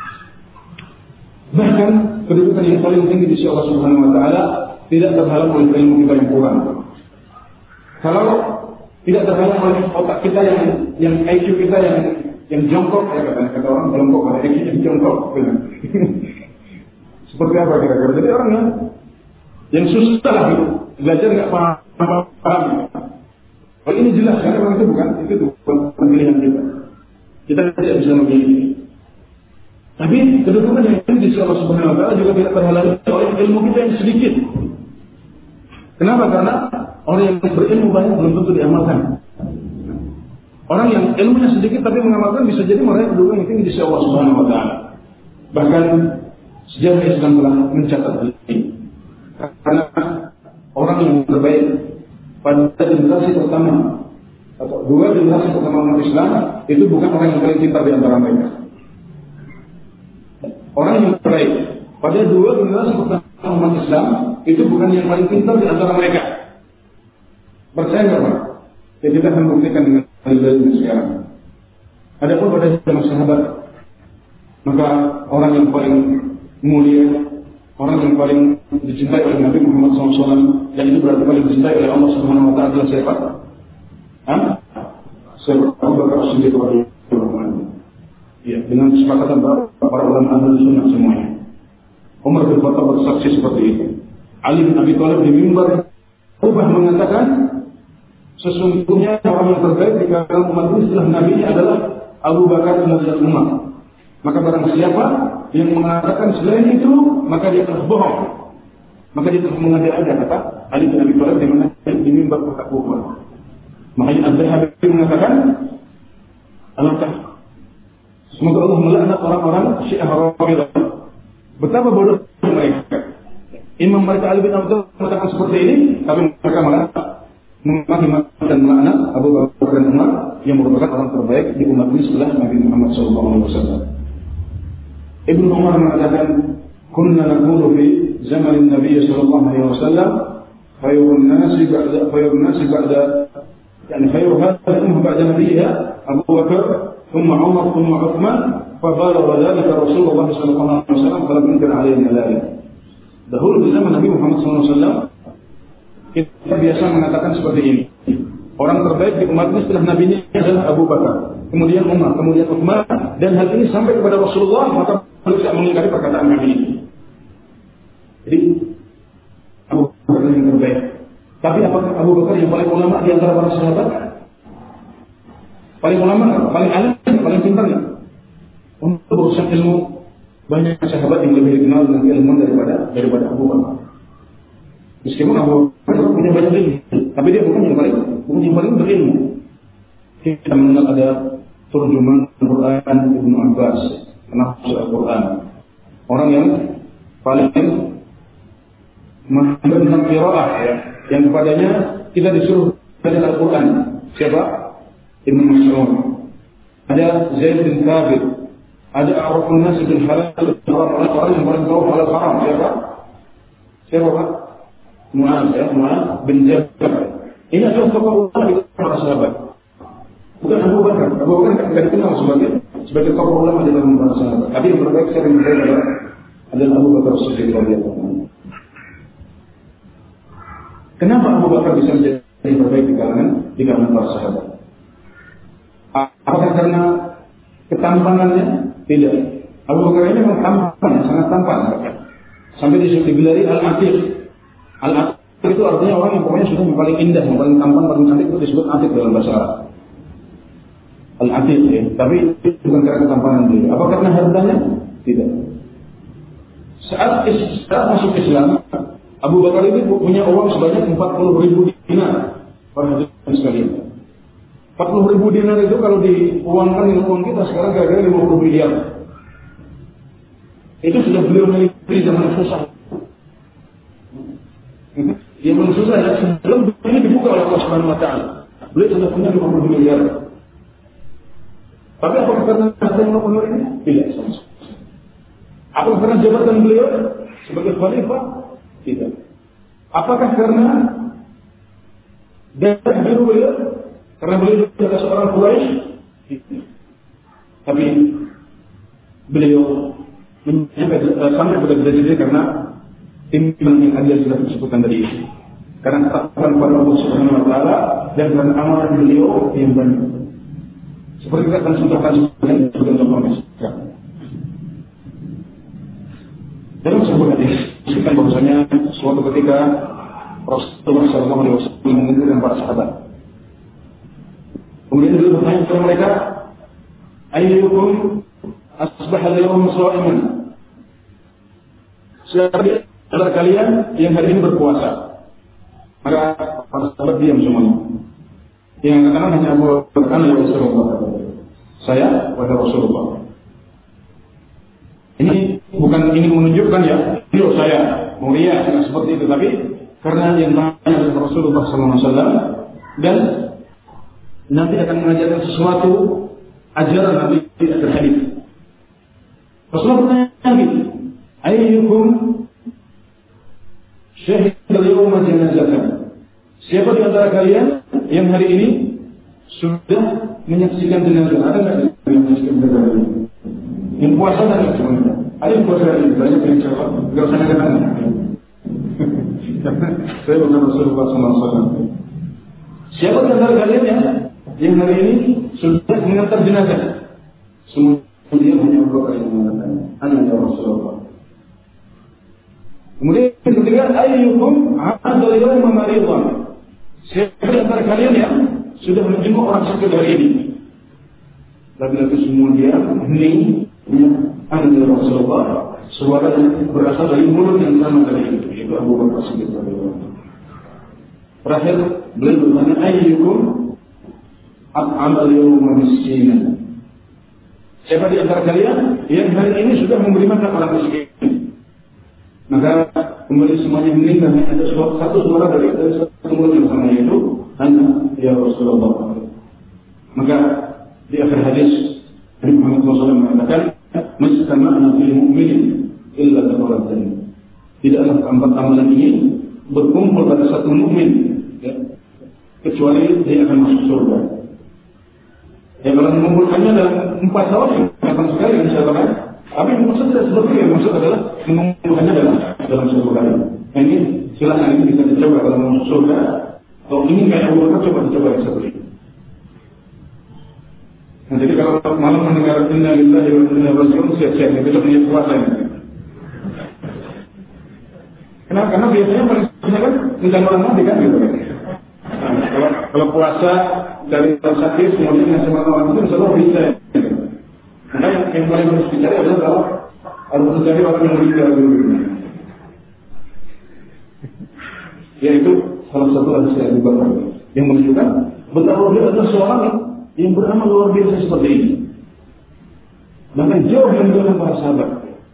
S3: Bahkan kedudukan yang paling tinggi di sisi Allah Subhanahu Wa Taala tidak terhalang oleh ilmu kita yang kurang. Kalau tidak terhalang oleh otak kita yang yang I Q kita yang yang jongkok, ya kata, kata orang jongkok, ada I Q yang jongkok. Seperti apa kira-kira? Jadi orang yang yang susah lah gitu, belajar nggak paham paham. Kalau ini jelas karena orang itu bukan itu bukan pilihan kita. Kita tidak bisa memilih. Tapi kedudukan yang tinggi di sisi Allah Subhanahu Wa Taala juga tidak terhalangi oleh ilmu kita yang sedikit. Kenapa? Karena orang yang berilmu banyak belum tentu diamalkan. Orang yang ilmunya sedikit tapi mengamalkan bisa jadi meraih kedudukan yang tinggi di sisi Allah Subhanahu Wa Taala. Bahkan sejarah Islam telah mencatat hal ini. Karena orang yang terbaik pada generasi pertama atau dua generasi pertama umat Islam itu bukan orang yang paling pintar di antara mereka. Orang yang terbaik pada dua generasi pertama umat Islam itu bukan yang paling pintar di antara mereka. Percaya nggak Pak? Ya kita akan buktikan dengan dalilnya sekarang. Adapun pada zaman sahabat, maka orang yang paling mulia, orang yang paling dicintai oleh Nabi Muhammad shallallahu alaihi wasallam, dan itu berarti paling dicintai oleh Allah Subhanahu Wa Taala adalah siapa? Hah? Siapa? Abu Bakar As-Siddiq radhiyallahu anhu. Ya, dengan kesepakatan para ulama ahli sunnah semuanya. Umar bin Khattab bersaksi seperti itu. Ali bin Abi Thalib di mimbar Kubah mengatakan, sesungguhnya orang yang terbaik di kalangan umat ini setelah Nabi adalah Abu Bakar kemudian Umar. Maka barang siapa yang mengatakan selain itu, maka dia telah bohong. Maka dia telah mengada-ada, kata Ali bin Abi Thalib di mana di mimbar Kubah. Makanya Az-Zahabi mengatakan, alangkah semoga Allah melaknat orang-orang Syiah Rafidhah. Betapa bodoh mereka. Imam mereka Ali bin Abi Thalib mengatakan seperti ini, tapi mereka malah memaki-maki dan melaknat Abu Bakar dan Umar yang merupakan orang terbaik di umat ini setelah Nabi Muhammad shallallahu alaihi wasallam. Ibnu Umar mengatakan, "Kunna naqulu fi zaman Nabi sallallahu alaihi wasallam, khairun nasi ba'da khairun nasi ba'da yani khairu hadhihi ummah ba'da nabiyha Abu Bakar, thumma Umar, thumma Uthman, fa balagha dhalika Rasulullah sallallahu alaihi wasallam falam yunkir alaihi dzalik." Dahulu di zaman Nabi Muhammad shallallahu alaihi wasallam kita biasa mengatakan seperti ini. Orang terbaik di umat ini setelah Nabi ini adalah Abu Bakar, kemudian Umar, kemudian Uthman, dan hal ini sampai kepada Rasulullah, maka beliau tidak mengingkari perkataan Nabi ini. Jadi Abu Bakar yang terbaik. Tapi apakah Abu Bakar yang paling ulama di antara para sahabat? Paling ulama, paling alim, paling pintar nggak? Untuk urusan ilmu, banyak sahabat yang lebih dikenal dengan ilmu daripada daripada Abu Bakar. Meskipun Abu Bakar punya banyak ilmu, tapi dia bukan yang paling, bukan yang paling berilmu. Kita mengenal ada terjemahan Al-Quran Ibnu Abbas, penafsir Al-Quran, orang yang paling mahir tentang qiraah, ya, yang kepadanya kita disuruh baca Al-Quran. Siapa? Ibnu Mas'ud. Ada Zaid bin Thabit. Ada Arafun Nas bin Halal, orang yang paling tahu halal haram. Siapa? Siapa? Mu'adz, ya, Mu'adz bin Jabal. Ini adalah tokoh ulama di para sahabat. Bukan Abu Bakar. Abu Bakar tidak dikenal sebagai sebagai tokoh ulama di dalam para sahabat. Tapi yang terbaik secara mereka adalah adalah Abu Bakar Siddiq radhiyallahu anhu. Kenapa Abu Bakar bisa menjadi yang terbaik di kalangan di kalangan para sahabat? Apakah karena ketampanannya? Tidak. Abu Bakar ini memang tampan, sangat tampan. Sampai digelari Al-Atiq. Al-Atiq itu artinya orang yang pokoknya sudah yang paling indah, yang paling tampan, paling cantik, itu disebut Atiq dalam bahasa Arab. Al-Atiq, ya. Tapi itu bukan karena ketampanan dia. Apa karena hartanya? Tidak. Saat, saat masuk Islam, Abu Bakar ini punya uang sebanyak empat puluh ribu dinar. Para hadirin sekalian. empat puluh ribu dinar itu kalau diuangkan dengan uang kita sekarang kira-kira lima puluh miliar. Itu sudah beliau miliki zaman susah. Zaman susah ya, sebelum ini dibuka oleh Allah Subhanahu wa taala. Beliau sudah punya lima puluh miliar. Tapi apakah karena harta lima puluh miliar ini? Tidak sama sekali. Apakah karena jabatan beliau sebagai khalifah? Tidak. Apakah karena darah biru beliau? Karena beliau adalah seorang Quraisy? Tapi beliau sampai pada derajat ini karena timbangan yang adil sudah disebutkan tadi. Karena ketaatan kepada Allah Subhanahu wa taala dan karena amalan beliau yang banyak. Seperti kita akan contohkan sebagai contohnya. Dalam sebuah hadis disebutkan bahwasanya suatu ketika Rasulullah shallallahu alaihi wasallam mengumpulkan para sahabat. Kemudian beliau bertanya kepada mereka, ayyukum asbaha al-yawma sha'iman? Siapa di antara kalian yang hari ini berpuasa? Maka para sahabat diam semuanya. Yang katakan hanya Abu Bakar ya Rasulullah. Saya wahai Rasulullah. Ini bukan ini menunjukkan ya, itu saya mulia seperti itu, tapi karena yang tanya adalah Rasulullah sallallahu alaihi wasallam dan nanti akan mengajarkan sesuatu ajaran nanti tidak terhadap. Rasulullah bertanya lagi, ayyukum syahid al-yawma janazatan? Siapa di antara kalian yang hari ini sudah menyaksikan jenazah? Ada nggak yang menyaksikan jenazah ini? Yang puasa dan semuanya. Ada yang puasa hari ini? Banyak yang jawab. Enggak usah katakan. Saya bukan Rasulullah sallallahu alaihi wasallam. Siapa di antara kalian yang yang hari ini sudah mengantar jenazah? Semua dia hanya Abu Bakar yang mengatakan, "Ana ya Rasulullah." Kemudian ketiga, ayyukum hadal yawma maridan? Siapa di antara kalian yang sudah menjenguk orang sakit hari ini? Lagi-lagi semua dia hening, "Ana ya Rasulullah." Suara yang berasal dari mulut yang sama tadi itu, itu Abu Bakar Siddiq radhiyallahu anhu. Terakhir beliau bertanya, ayyukum at'am al-yawma miskinan? Siapa di antara kalian yang hari ini sudah memberi makan orang miskin? Maka kembali semuanya meninggal, ada satu suara dari satu mulut yang sama, yaitu hanya ya Rasulullah. Maka di akhir hadis Nabi Muhammad shallallahu alaihi wasallam mengatakan, "Mastama'na fil mu'minin illa tafarraqna." Tidaklah keempat amalan ini berkumpul pada satu mukmin, ya, kecuali dia akan masuk surga. Ya, kalau mengumpulkannya dalam empat tahun yang akan sekali insyaallah. Tapi maksud tidak seperti itu. Maksud adalah mengumpulkannya dalam dalam satu kali. Nah, ini silakan ini bisa dicoba kalau mau masuk surga. Kalau ingin kayak Abu Bakar, coba dicoba yang satu ini. Nah, jadi kalau malam mendengar inna lillahi wa inna ilaihi raji'un, siap-siap besok niat puasa ini. Kenapa? Karena biasanya manusia kan mencari orang mati kan gitu kan. Nah, kalau, kalau puasa dari orang sakit kemudian ngasih makan orang itu selalu bisa. Nah, yang, yang paling harus dicari adalah kalau harus mencari orang yang meninggal dulu. Yaitu salah satu hadis Abu Bakar yang menunjukkan betapa dia adalah seorang yang, yang beramal luar biasa seperti ini. Bahkan jauh meninggalkan para sahabat.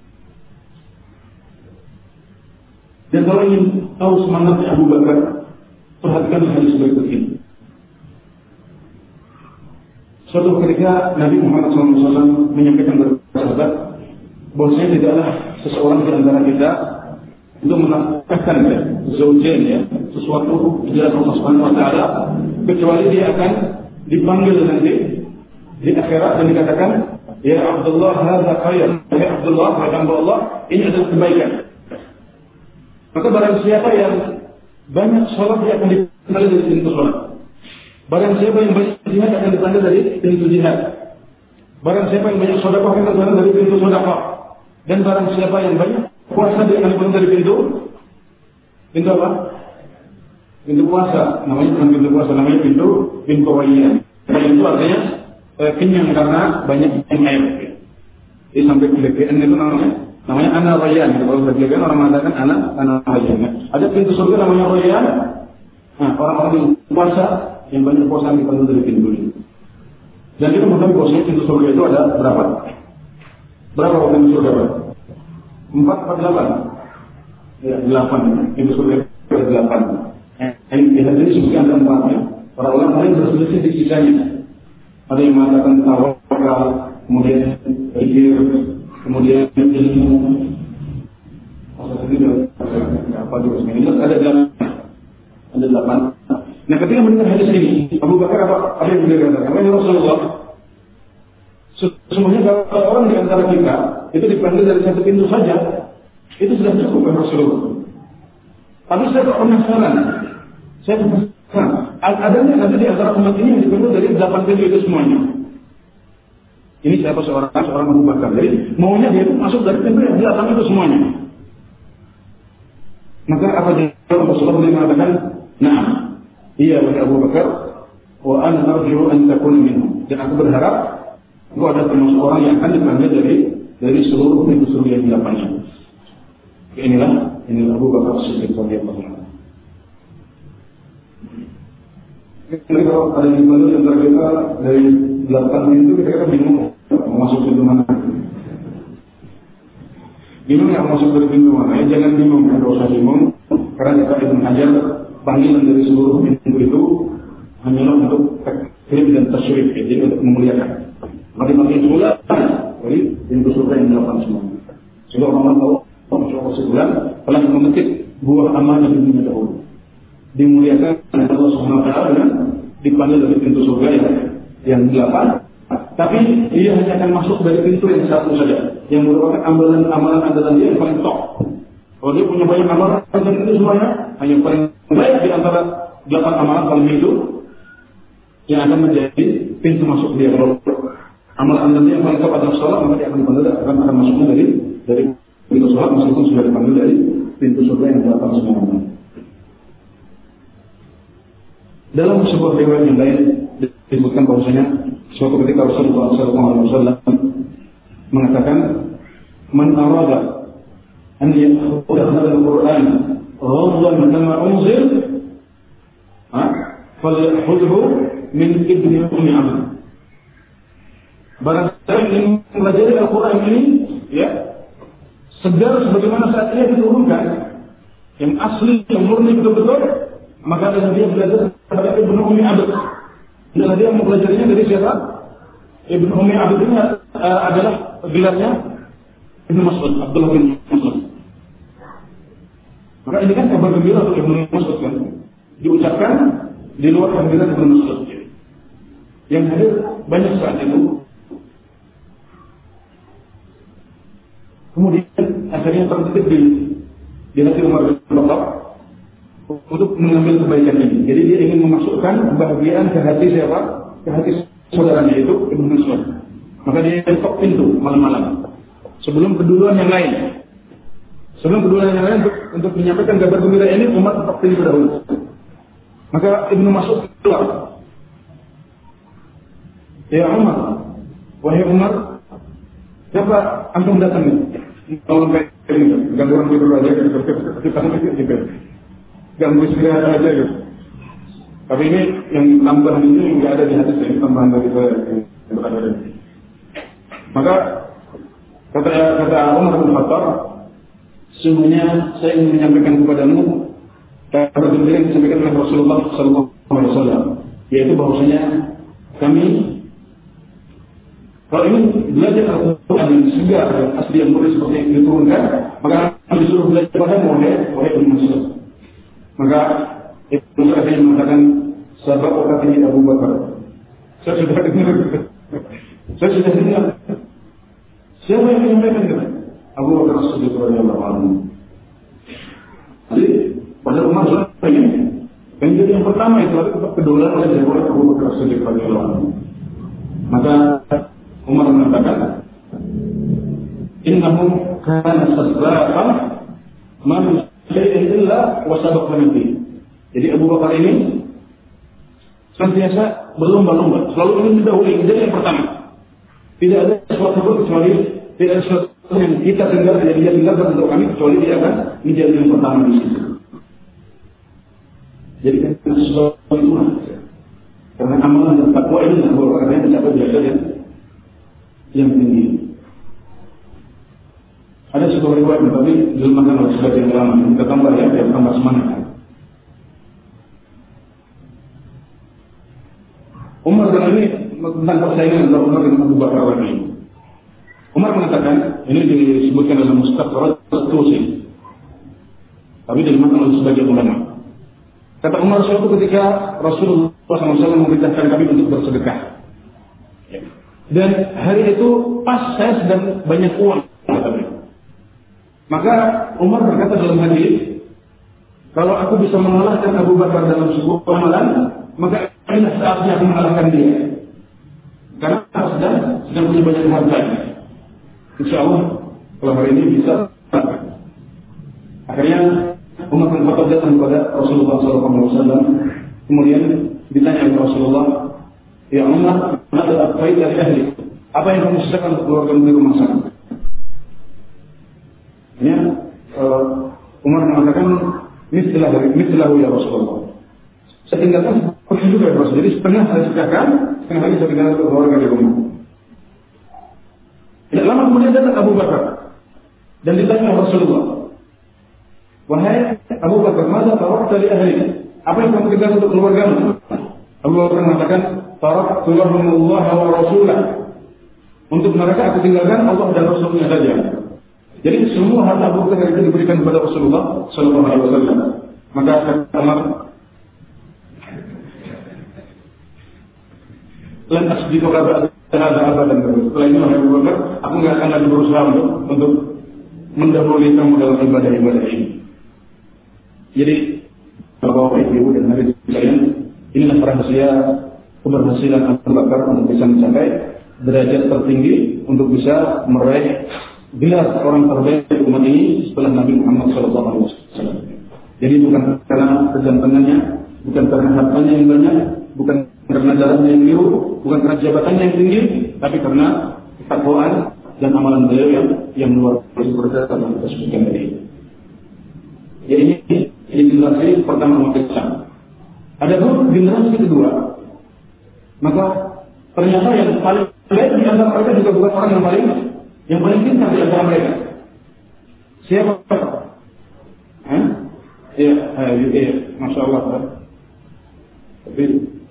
S3: Dan kalau ingin tahu semangatnya Abu Bakar, perhatikan hadis berikut ini. Suatu ketika Nabi Muhammad shallallahu alaihi wasallam menyampaikan kepada sahabat bahwasanya tidaklah seseorang di antara kita untuk menafkahkan ya, zaujain ya, sesuatu di jalan Allah Subhanahu wa taala kecuali dia akan dipanggil nanti di akhirat dan dikatakan, ya Abdullah hadza khair, ya Abdullah hamba Allah, ini adalah kebaikan. Maka barang siapa yang banyak sholat dia akan dipanggil dari pintu sholat. Barang siapa yang banyak jihad akan dipanggil dari pintu jihad. Barang siapa yang banyak sedekah akan dipanggil dari pintu sedekah. Dan barang siapa yang banyak puasa dia akan dipanggil dari pintu pintu apa? Pintu puasa. Namanya bukan pintu puasa, namanya pintu pintu rayyan. Rayyan itu artinya eh, kenyang karena banyak minum air. Jadi sampai G G N itu namanya namanya ana rayyan. Kalau G G N orang mengatakan ana ana rayyan. Ada pintu surga namanya rayyan. Nah, orang-orang yang puasa yang banyak puasa dipanggil dari pintu ini. Dan kita mengetahui bahwasanya pintu surga itu ada berapa? Berapa pintu surga? Empat atau delapan? Ya, delapan. Pintu surga itu ada delapan. Yang kita jadi sebutkan ada empatnya. Para ulama lain berselisih di sisanya. Ada yang mengatakan tawakal, kemudian pikir, kemudian ilmu. Maksudnya ini apa juga? Ini ada delapan. Ada delapan. Nah, ketika mendengar hadis ini, Abu Bakar apa, apa yang beliau katakan? Ya Rasulullah, sesungguhnya kalau orang di antara kita itu dipanggil dari satu pintu saja, itu sudah cukup ya Rasulullah. Tapi saya kok penasaran, saya penasaran, adanya nanti di antara umat ini yang dipanggil dari delapan pintu itu semuanya. Ini siapa seorang seorang Abu Bakar? Jadi maunya dia itu masuk dari pintu yang delapan itu semuanya. Maka apa jawab Rasulullah beliau mengatakan, nah. Iya wahai Abu Bakar, wa ana arju an takuna minhum. Dan aku berharap engkau ada termasuk orang yang akan dipanggil dari dari seluruh pintu surga yang delapannya. Inilah inilah Abu Bakar Siddiq radhiyallahu anhu. Jadi kalau ada yang dipanggil di antara kita dari delapan pintu, kita kan bingung mau masuk pintu mana. Bingung yang masuk dari pintu mana? Ya, jangan bingung, tidak usah bingung, karena kita itu mengajar panggilan dari seluruh pintu itu hanyalah untuk takrim dan tasyrif, jadi untuk memuliakan. Mati-mati itu pula dari pintu surga yang delapan semua. Sehingga orang tahu Rasulullah sebulan telah memetik buah amanah di dunia dahulu. Dimuliakan oleh Allah Subhanahu wa taala dan dipanggil dari pintu surga yang yang delapan. Tapi dia hanya akan masuk dari pintu yang satu saja, yang merupakan amalan-amalan andalan dia yang paling top. Kalau dia punya banyak amalan dan itu semuanya hanya paling baik di antara delapan amalan paling itu yang akan menjadi pintu masuk dia. Kalau amalan anda yang paling top adalah sholat, maka dia akan dipanggil akan akan masuknya dari dari pintu sholat meskipun sudah dipanggil dari pintu surga yang delapan semuanya. Dalam sebuah riwayat yang lain disebutkan bahwasanya suatu ketika Rasulullah sallallahu alaihi wasallam mengatakan, "Man arada an ya'khudha al-Qur'an ghaddan kama unzil, falya'khudhu min ibni ummi Abd." Barang siapa yang mempelajari Al-Quran ini, ya, segar sebagaimana saat ini diturunkan, yang asli, yang murni betul-betul, maka dia belajar kepada Ibnu Ummi Abd. Dan dia mempelajarinya dari siapa? Ibnu Ummi Abd ini uh, adalah gelarnya Ibnu Mas'ud, Abdullah bin Mas'ud. Maka ini kan kabar gembira untuk Ibnu Mas'ud kan, diucapkan di luar hadirat Ibnu Mas'ud. Yang hadir banyak saat itu. Kemudian akhirnya tertitip di di hati Umar bin Khattab untuk mengambil kebaikan ini. Jadi dia ingin memasukkan kebahagiaan ke hati siapa? Ke hati saudaranya itu Ibnu Mas'ud. Maka dia ketok pintu malam-malam sebelum keduluan yang lain. Sebelum keduluan yang lain untuk, untuk menyampaikan kabar gembira ini, Umar ketok pintu dahulu. Maka Ibnu Mas'ud keluar. Ya Umar, wahai Umar, siapa antum datang ini? Tolong kayak ini, gangguan tidur aja, kita kita ganggu istirahat aja gitu. Tapi ini yang tambahan ini nggak ada di hati saya, tambahan dari saya yang ada di. Maka kata kata Umar bin Khattab, sesungguhnya saya ingin menyampaikan kepadamu kabar gembira yang disampaikan oleh Rasulullah Sallallahu Alaihi Wasallam, yaitu bahwasanya kami kalau ini belajar Al-Quran yang segar, yang asli yang murni seperti yang diturunkan, maka kami disuruh belajar padamu oleh oleh Ibnu Mas'ud. Maka Ibnu Mas'ud akhirnya mengatakan, sahabat orang ini Abu Bakar. Saya sudah dengar, saya sudah dengar. Siapa yang menyampaikan itu? Abu Bakar As-Siddiq radhiyallahu anhu. Jadi pada Umar sudah pengen, yang jadi yang pertama itu adalah keduluan oleh Abu Bakar As-Siddiq radhiyallahu anhu. Maka Umar mengatakan, innahu kana sabaqan man syai'in illa wa sabaqa bihi. Jadi Abu Bakar ini senantiasa berlomba-lomba, selalu ingin mendahului, jadi yang pertama. Tidak ada sesuatu pun kecuali tidak ada sesuatu yang kita dengar dan dia tinggalkan untuk kami kecuali dia akan menjadi yang pertama di situ. Jadi kan sesuatu itu karena amalan dan takwa ini Abu Bakar yang mencapai derajat yang yang tinggi. Ada sebuah riwayat tapi dilemahkan oleh sebagian ulama. Kita tambah ya, biar tambah semangat. Umar dengan ini tentang persaingan antara Umar dengan Abu Bakar ini. Umar mengatakan, ini disebutkan dalam Mustadrak At-Tusi, tapi dilemahkan oleh sebagian ulama. Kata Umar suatu ketika Rasulullah shallallahu alaihi wasallam memerintahkan kami untuk bersedekah. Dan hari itu pas saya sedang banyak uang. Maka Umar berkata dalam hati, kalau aku bisa mengalahkan Abu Bakar dalam sebuah amalan, maka inilah saatnya aku mengalahkan dia. Karena aku sedang, sedang punya banyak harta. Insya Allah, kalau hari ini bisa. Akhirnya Umar bin Khattab datang kepada Rasulullah shallallahu alaihi wasallam. Kemudian ditanya oleh Rasulullah, ya Umar, maka apa dari ahli? Apa yang kamu sediakan untuk keluargamu di rumah sana? Ya, uh, Umar mengatakan, mislah, mislah ya Rasulullah. Saya tinggalkan seperti juga ya Rasul. Jadi setengah saya sediakan, setengah lagi saya tinggalkan untuk keluarga di rumah. Tidak lama kemudian datang Abu Bakar dan ditanya oleh Rasulullah, wahai Abu Bakar, masa tarak dari ahli? Apa yang kamu tinggalkan untuk keluargamu? Abu Bakar mengatakan, taraktu lahumullah wa rasulah. Untuk mereka aku tinggalkan Allah dan Rasulnya saja. Jadi semua harta Abu Bakar itu diberikan kepada Rasulullah Sallallahu Alaihi Wasallam. Maka kata Umar, lan asdiqu ba'da hadza abadan. Setelah ini Abu Bakar, aku nggak akan lagi berusaha untuk untuk mendahului kamu dalam ibadah-ibadah ini. Jadi Bapak Ibu dan hadirin sekalian, inilah rahasia keberhasilan Abu Bakar untuk bisa mencapai derajat tertinggi, untuk bisa meraih gelar orang terbaik umat ini setelah Nabi Muhammad shallallahu alaihi wasallam. Jadi bukan karena kejantangannya, bukan karena hartanya yang banyak, bukan karena darahnya yang biru, bukan karena jabatannya yang tinggi, tapi karena ketakwaan dan amalan beliau yang yang luar biasa telah kita sebutkan tadi. Ya ini ini generasi pertama umat Islam. Ada pun generasi kedua, maka ternyata yang paling baik di antara mereka juga bukan orang yang paling yang paling pintar di antara mereka. Siapa? Hah? Iya, iya, masya Allah. Tapi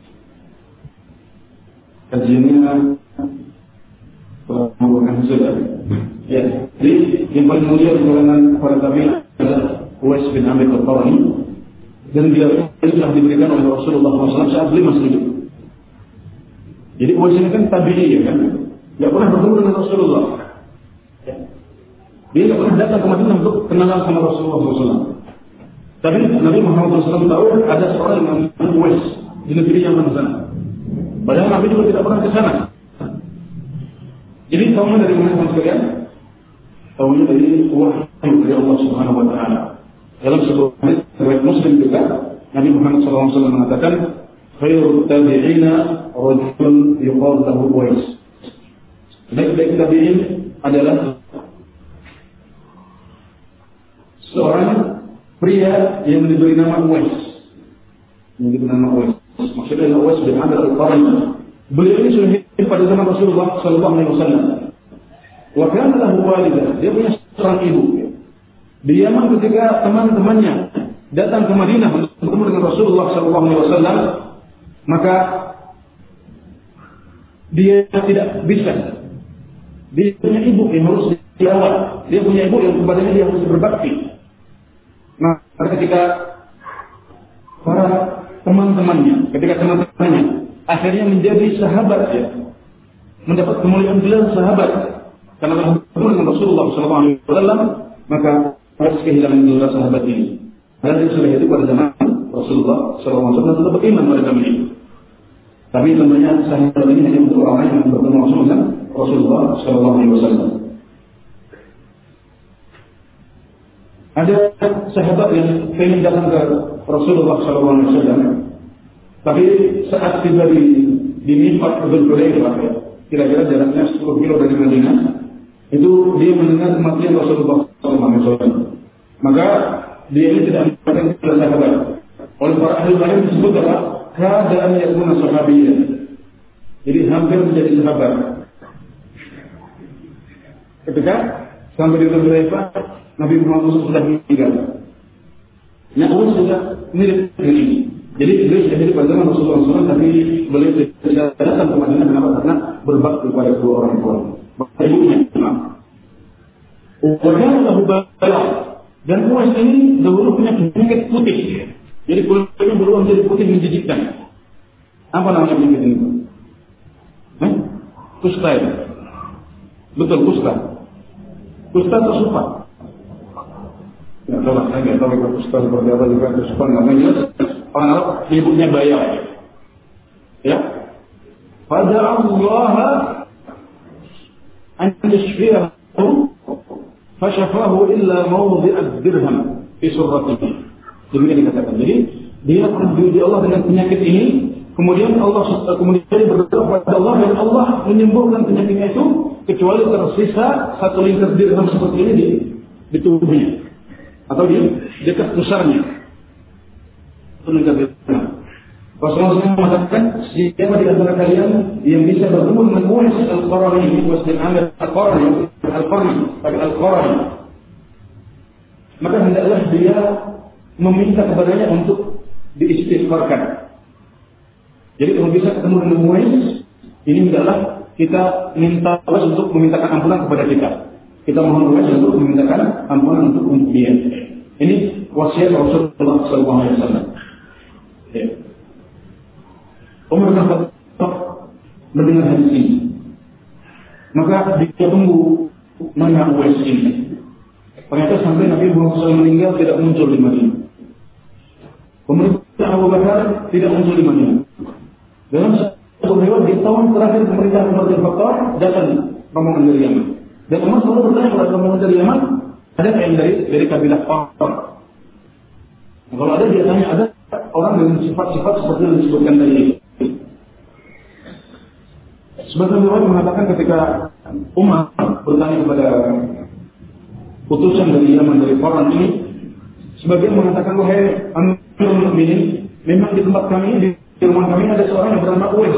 S3: kajiannya menggunakan sudah. Ya, jadi yang paling mulia di kalangan para tabi'in adalah Uwais bin Amir al-Qarni, dan dia telah diberikan oleh Rasulullah shallallahu alaihi wasallam saat beliau masih hidup. Jadi Uwais ini kan tabi'i ya kan, tidak pernah bertemu dengan Rasulullah. Ya. Dia tidak pernah datang ke Madinah untuk kenalan sama Rasulullah shallallahu alaihi wasallam. Tapi Nabi Muhammad shallallahu alaihi wasallam tahu ada seorang yang namanya Uwais di negeri Yaman sana. Padahal Nabi juga tidak pernah ke sana. Jadi tahunya dari mana teman sekalian? Tahunya dari wahyu dari Allah Subhanahu Wa Taala. Dalam sebuah hadis riwayat Muslim juga, Nabi Muhammad shallallahu alaihi wasallam mengatakan, "Khairut tabi'ina rajulun yuqal lahu Uwais." Baik-baik tabi'in adalah seorang pria yang diberi nama Uwais. Yang diberi nama Uwais. Maksudnya Uwais bin Amir al-Qarni. Beliau ini sudah hidup pada zaman Rasulullah sallallahu alaihi wasallam. Wa kana lahu walidah. Dia punya seorang ibu. Di Yaman ketika teman-temannya datang ke Madinah untuk bertemu dengan Rasulullah sallallahu alaihi wasallam, maka dia tidak bisa. Dia punya ibu yang harus dirawat. Dia punya ibu yang kepadanya dia harus berbakti. Maka ketika para teman-temannya, ketika teman-temannya akhirnya menjadi sahabat ya, mendapat kemuliaan gelar sahabat karena bertemu dengan Rasulullah shallallahu alaihi wasallam, maka harus kehilangan gelar sahabat ini. Karena dia sudah hidup pada zaman Rasulullah shallallahu alaihi wasallam, tetap beriman pada zaman itu. Tapi namanya sahabat ini hanya untuk orang yang bertemu langsung dengan Rasulullah shallallahu alaihi wasallam. Ada sahabat yang ingin datang ke Rasulullah shallallahu alaihi wasallam, tapi saat tiba di di Mifat Abdul Hurairah, kira-kira jaraknya sepuluh kilo dari Madinah, itu dia mendengar kematian Rasulullah shallallahu alaihi wasallam. Maka dia ini tidak mengatakan kepada sahabat. Oleh para ahli ilmu disebut apa? Keadaan yang guna sahabiyyah. Jadi hampir menjadi sahabat. Ketika sampai di Hurairah, Nabi Muhammad sudah meninggal. Nah, Allah sudah mirip dengan ini. Jadi beliau sudah hidup pada zaman Rasulullah shallallahu alaihi wasallam, tapi beliau tidak datang ke Madinah. Kenapa? Karena berbakti kepada kedua orang tua. Ibunya, Uwais Abu Bakar. Dan Uwais ini dahulu punya penyakit putih. Jadi kulitnya berubah menjadi putih menjijikkan. Apa namanya penyakit ini? Eh? Kusta ya? Betul, kusta. Kusta atau supa? Ya, salah, saya nggak tahu kalau kusta seperti apa juga. Supa nggak jelas. Orang Arab menyebutnya bayar. Ya. Pada Allah an yashfi'ahu fashafahu illa mawdi'ad dirham fi surratihi. Demikian dikatakan. Jadi dia pernah diuji Allah dengan penyakit ini, kemudian Allah kemudian berdoa kepada Allah dan Allah menyembuhkan penyakitnya itu kecuali tersisa satu lingkar dirham seperti ini di, di tubuhnya atau di dekat pusarnya. Satu lingkar dirham. Rasulullah mengatakan, siapa di antara kalian yang bisa bertemu dengan Uwais al-Qarni, Uwais bin Amir al-Qarni, al-Qarni, al-Qarni, maka hendaklah dia meminta kepadanya untuk diistighfarkan. Jadi kalau bisa ketemu dengan Uwais, ini hendaklah kita minta Allah untuk memintakan ampunan kepada kita. Kita mohon Uwais untuk memintakan ampunan untuk dia. Ini wasiat Rasulullah shallallahu alaihi wasallam. Ya. Umar bin Khattab mendengar hadis ini, maka dia tunggu mana Uwais ini. Ternyata sampai Nabi Muhammad shallallahu alaihi wasallam meninggal tidak muncul di Madinah. Pemerintah Abu Bakar tidak muncul di Madinah. Dalam satu riwayat di tahun terakhir pemerintah Umar bin Khattab datang rombongan dari Yaman. Dan Umar selalu bertanya kepada rombongan dari Yaman, ada yang dari dari kabilah Quraish. Nah, kalau ada dia tanya, ada orang dengan sifat-sifat seperti yang disebutkan tadi. Sebagian riwayat mengatakan ketika Umar bertanya kepada utusan dari Yaman dari Quraish ini, sebagian mengatakan, wahai Amirul Mukminin, memang di tempat kami di rumah kami ada seorang yang bernama Uwais.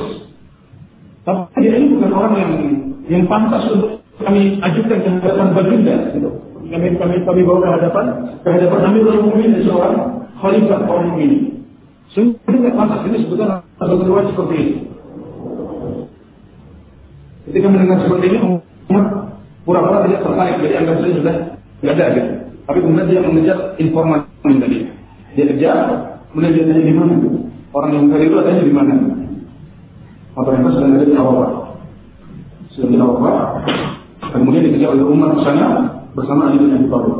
S3: Tapi dia ini bukan orang yang yang pantas untuk kami ajukan ke hadapan baginda. Gitu. kami kami kami bawa ke hadapan ke hadapan Amirul Mukminin seorang khalifah kaum mukminin. Sungguh tidak pantas ini sebetulnya berbuat seperti ini. Ketika mendengar seperti ini, Umar pura-pura tidak tertarik, jadi anggap saja sudah tidak ada gitu. Tapi kemudian dia mengejar informasi tadi. Dia kejar, kemudian dia tanya di mana? Orang yang tadi itu tanya di mana? Maka mereka sedang ada di Arafah. Sedang di Arafah. Kemudian dikejar oleh Umar ke sana bersama Ali bin Abi Thalib.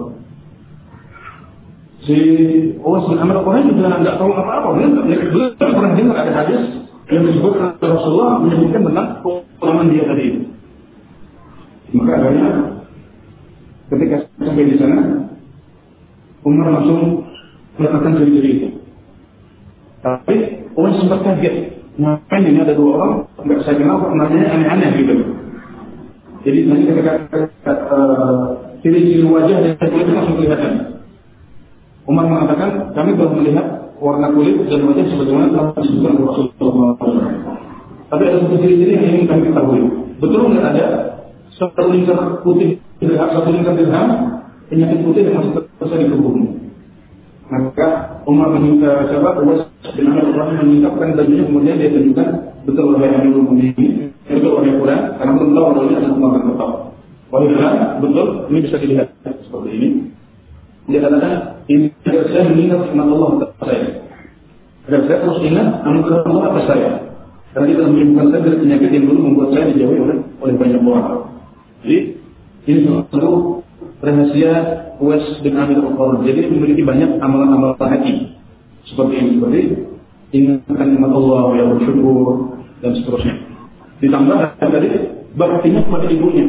S3: Si Uwais bin Amir Al-Quraisy juga tidak tahu apa-apa. Dia belum pernah dengar ada hadis yang disebutkan Rasulullah menyebutkan tentang pengalaman dia tadi itu. Maka akhirnya ketika sampai di sana, Umar langsung melakukan ciri-ciri itu. Tapi Uwais sempat kaget. Ngapain ini ada dua orang nggak saya kenal kok namanya aneh-aneh gitu. Jadi nanti ketika ciri-ciri wajah dan kulit langsung kelihatan. Umar mengatakan kami telah melihat warna kulit dan wajah sebagaimana telah disebutkan Rasulullah. Tapi ada satu ciri-ciri yang ingin kami ketahui. Betul nggak ada satu lingkar putih, satu lingkar dirham penyakit putih yang masih terasa di tubuhmu? Maka Umar meminta sahabat Uwais bin Amir Al-Quraisy menyingkapkan bajunya, kemudian dia tunjukkan betul wahai Amirul Mukminin, betul wahai Quran, karena belum tahu bahwa ini adalah Umar bin Khattab. Wahai Quran, betul, ini bisa dilihat seperti ini. Dia katakan, ini agar saya mengingat nikmat Allah atas saya, agar saya terus ingat anugerah Allah atas saya, karena dia telah menyembuhkan saya dari penyakit yang dulu membuat saya dijauhi oleh oleh banyak orang. Jadi ini salah satu rahasia Uwais bin Amir Al-Quraisy. Jadi memiliki banyak amalan-amalan hati seperti ini, seperti ingatkan nikmat Allah, ya bersyukur dan seterusnya. Ditambah tadi baktinya kepada ibunya.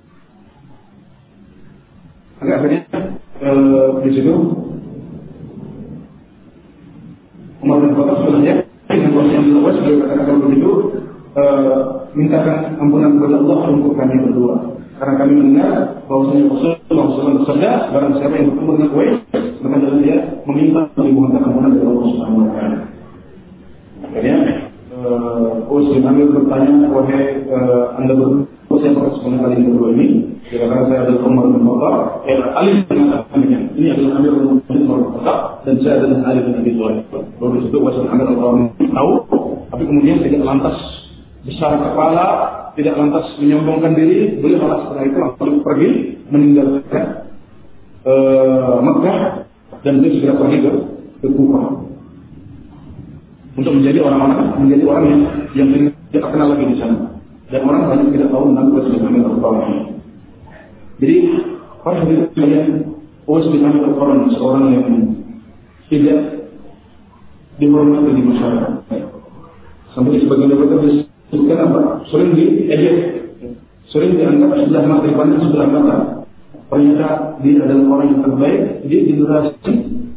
S3: Agak akhirnya eh, di situ Umar bin Khattab sebenarnya dengan Uwais bin Uwais beliau katakan begitu, eh, mintakan ampunan kepada Allah untuk kami berdua. Karena kami mendengar bahwasanya Rasulullah shallallahu alaihi wasallam bersabda, barang siapa yang bertemu dengan Uwais, maka adalah dia meminta dimohonkan ampunan dari Allah Subhanahu wa taala. Akhirnya Uwais bin Amir bertanya, wahai anda berdua siapa sebenarnya kali yang kedua ini? Dia katakan saya adalah Umar bin Khattab. Ya, Ali mengatakan ini adalah Amirul Mukminin Umar bin Khattab dan saya adalah Ali bin Abi Thalib. Lalu disitu Uwais bin Amir Al-Quraisy tahu, tapi kemudian tidak lantas besar kepala, tidak lantas menyombongkan diri, beliau malah setelah itu langsung pergi meninggalkan uh, Mekah dan beliau segera pergi ke, ke Kufah untuk menjadi orang-orang menjadi orang yang yang tidak kenal lagi di sana, dan orang banyak tidak tahu tentang Uwais bin Amir Al-Quraisy. Jadi para hadirin sekalian, Uwais bin Amir Al-Quraisy seorang yang tidak dihormati di masyarakat, sampai sebagian dari bukan apa, sering diejek, sering dianggap sebelah mata dipandang sebelah mata. Ternyata dia adalah orang yang terbaik di generasi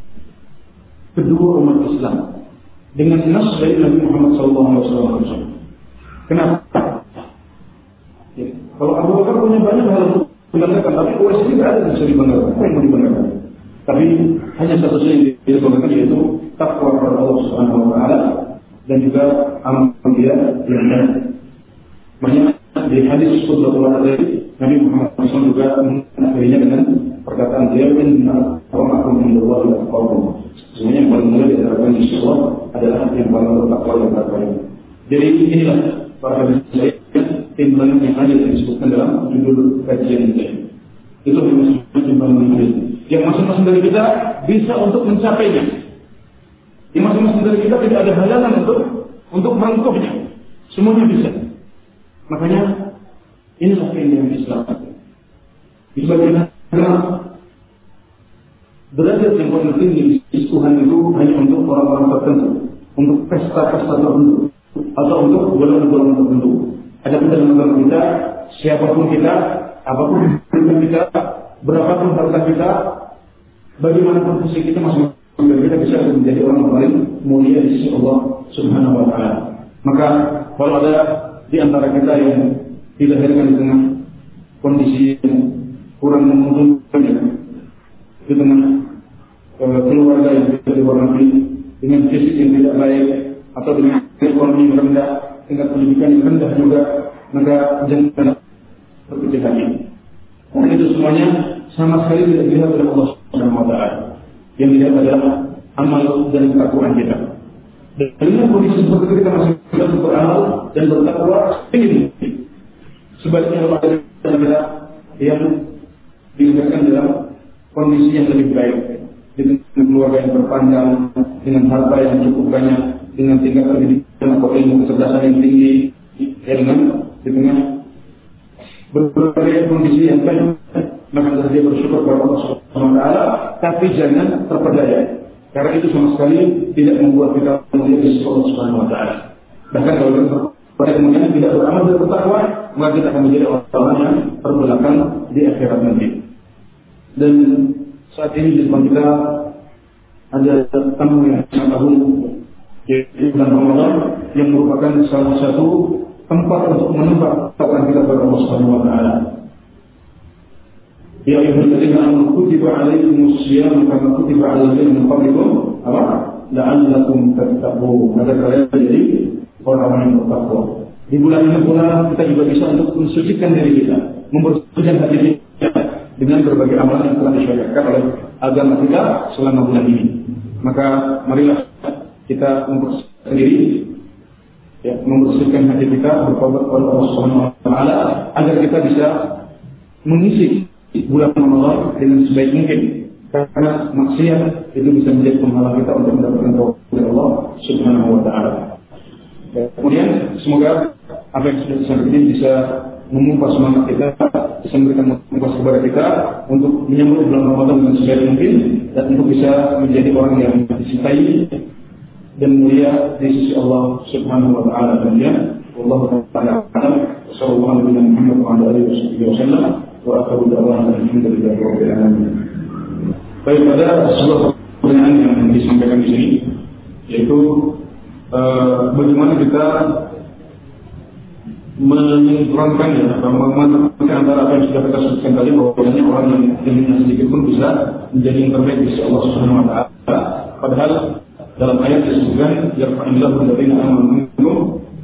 S3: kedua umat Islam dengan nas dari Nabi Muhammad shallallahu alaihi wasallam. Kenapa? Ya, kalau Abu Bakar punya banyak hal untuk dibanggakan, tapi Uwais ini tidak ada yang bisa dibanggakan. Apa yang mau dibanggakan? Tapi hanya satu saja yang dibanggakan, yaitu takwa kepada Allah Subhanahu wa taala dan juga amal dia yang baik. Banyak di hadis Qudratullah tadi Nabi Muhammad shallallahu alaihi wasallam juga mengakhirinya dengan perkataan dia, inna akramakum indallahi atqakum. Sebenarnya yang paling mulia di antara kalian insyaallah adalah yang paling bertakwa di antara kalian. Jadi inilah para hadirin sekalian timbangan yang ada yang disebutkan dalam judul kajian ini. Itu yang timbangan ini yang masing-masing dari kita bisa untuk mencapainya. Di masing-masing dari kita tidak ada halangan untuk untuk merangkumnya. Semuanya bisa. Makanya inilah keindahan Islam. Disebabkan karena derajat yang paling tinggi di Tuhan itu hanya untuk orang-orang tertentu, untuk pesta-pesta tertentu, atau untuk golongan-golongan tertentu. Adapun dalam agama kita, siapapun kita, apapun kehidupan kita, berapapun harta kita, bagaimanapun posisi kita masing-masing, kita bisa menjadi orang yang paling mulia di sisi Allah Subhanahu wa taala. Maka kalau ada di antara kita yang dilahirkan di tengah kondisi yang kurang menguntungkan, di tengah uh, keluarga yang tidak diwarnai dengan fisik yang tidak baik, atau dengan ekonomi yang rendah, tingkat pendidikan yang rendah juga, maka jangan berkecil hati. Karena itu semuanya sama sekali tidak dilihat oleh Allah Subhanahu wa taala. Yang dilihat adalah amal dan ketakwaan kita. Dan dengan kondisi seperti itu kita masih bisa beramal dan bertakwa ini. Sebaliknya kalau ada kita yang diingatkan dalam kondisi yang lebih baik, dengan keluarga yang berpanjang, dengan harta yang cukup banyak, dengan tingkat pendidikan atau ilmu kecerdasan yang tinggi, ya dengan di tengah berbagai kondisi yang baik, maka dia bersyukur kepada Allah Subhanahu wa taala, tapi jangan terpedaya, karena itu sama sekali tidak membuat kita menjadi di sisi Allah Subhanahu wa taala. Bahkan kalau kita pada kemudian tidak beramal dan bertakwa, maka kita akan menjadi orang yang terbelakang di akhirat nanti. Dan saat ini di depan kita ada tamu yang sangat agung, yaitu bulan Ramadan, yang merupakan salah satu tempat untuk menambah ketakwaan kita kepada Allah Subhanahu wa taala. Ya ayyuhalladzina amanu kutiba 'alaikumus shiyam kama kutiba 'alal ladzina min qablikum la'allakum tattaqun. Agar kalian jadi orang-orang yang bertakwa. Di bulan ini pula kita juga bisa untuk mensucikan diri kita, membersihkan hati kita dengan berbagai amalan yang telah disyariatkan oleh agama kita selama bulan ini. Maka marilah kita membersihkan diri, ya, membersihkan hati kita bertobat kepada Allah Subhanahu wa taala agar kita bisa mengisi bulan Ramadan dengan sebaik mungkin. Karena maksiat itu bisa menjadi penghalang kita untuk mendapatkan taubat dari Allah Subhanahu wa taala. Kemudian semoga apa yang sudah disampaikan ini bisa memupah semangat kita, bisa memberikan motivasi kepada kita untuk menyambut bulan Ramadan dengan sebaik mungkin dan untuk bisa menjadi orang yang dicintai dan mulia di sisi Allah Subhanahu wa taala. Dan ya, wallahu ta'ala a'lam. Sallallahu alaihi wa alihi wasallam wa akhiru da'wana alhamdulillahi rabbil alamin. Baik, ada sebuah pertanyaan yang disampaikan di sini, yaitu uh, bagaimana kita menyinkronkan ya, atau menyatukan antara apa yang sudah kita sebutkan tadi, bahwasanya orang yang ilmunya sedikit pun bisa menjadi yang terbaik di sisi Allah Subhanahu wa taala. Padahal dalam ayat disebutkan yarfa'illahu alladziina aamanu minkum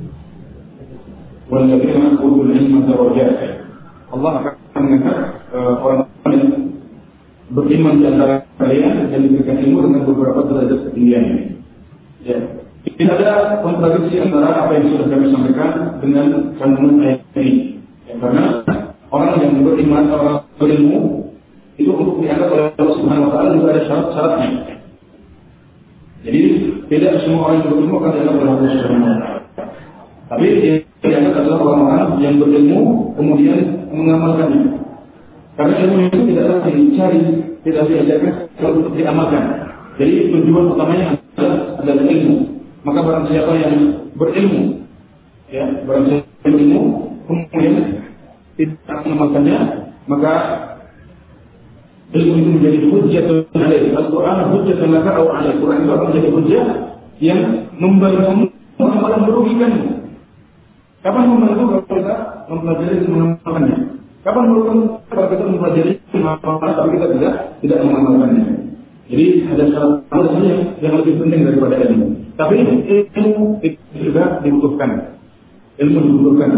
S3: wal ladziina utul ilma darajat. Allah akan mengangkat uh, orang yang beriman di antara kalian dan diberikan ilmu dengan beberapa derajat ketinggian. Ya. Tidak ada kontradiksi antara apa yang sudah kami sampaikan dengan kandungan ayat ini. Ya, karena orang yang beriman, orang berilmu itu untuk dianggap oleh Allah Subhanahu wa taala juga ada syarat-syaratnya. Jadi tidak semua orang yang berilmu akan dianggap oleh Allah Subhanahu wa taala. Tapi yang dianggap adalah orang-orang yang berilmu kemudian mengamalkannya. Karena ilmu itu tidak harus dicari, tidak harus diajarkan kalau untuk diamalkan. Jadi tujuan utamanya adalah adalah ilmu. Maka barang siapa yang berilmu, ya, barang siapa yang berilmu kemudian tidak mengamalkannya, maka ilmu itu menjadi hujjatun alaih. Al-Quran hujjatun laka aw alaih. Al-Quran itu akan menjadi hujjah yang membantu malah merugikan. Kapan membantu kalau kita mempelajari dan mengamalkannya? Kapan merugikan kalau kita mempelajari mengamalkan tapi kita tidak tidak mengamalkannya? Jadi ada syarat yang yang lebih penting daripada ilmu. Tapi ilmu itu juga dibutuhkan. Ilmu dibutuhkan.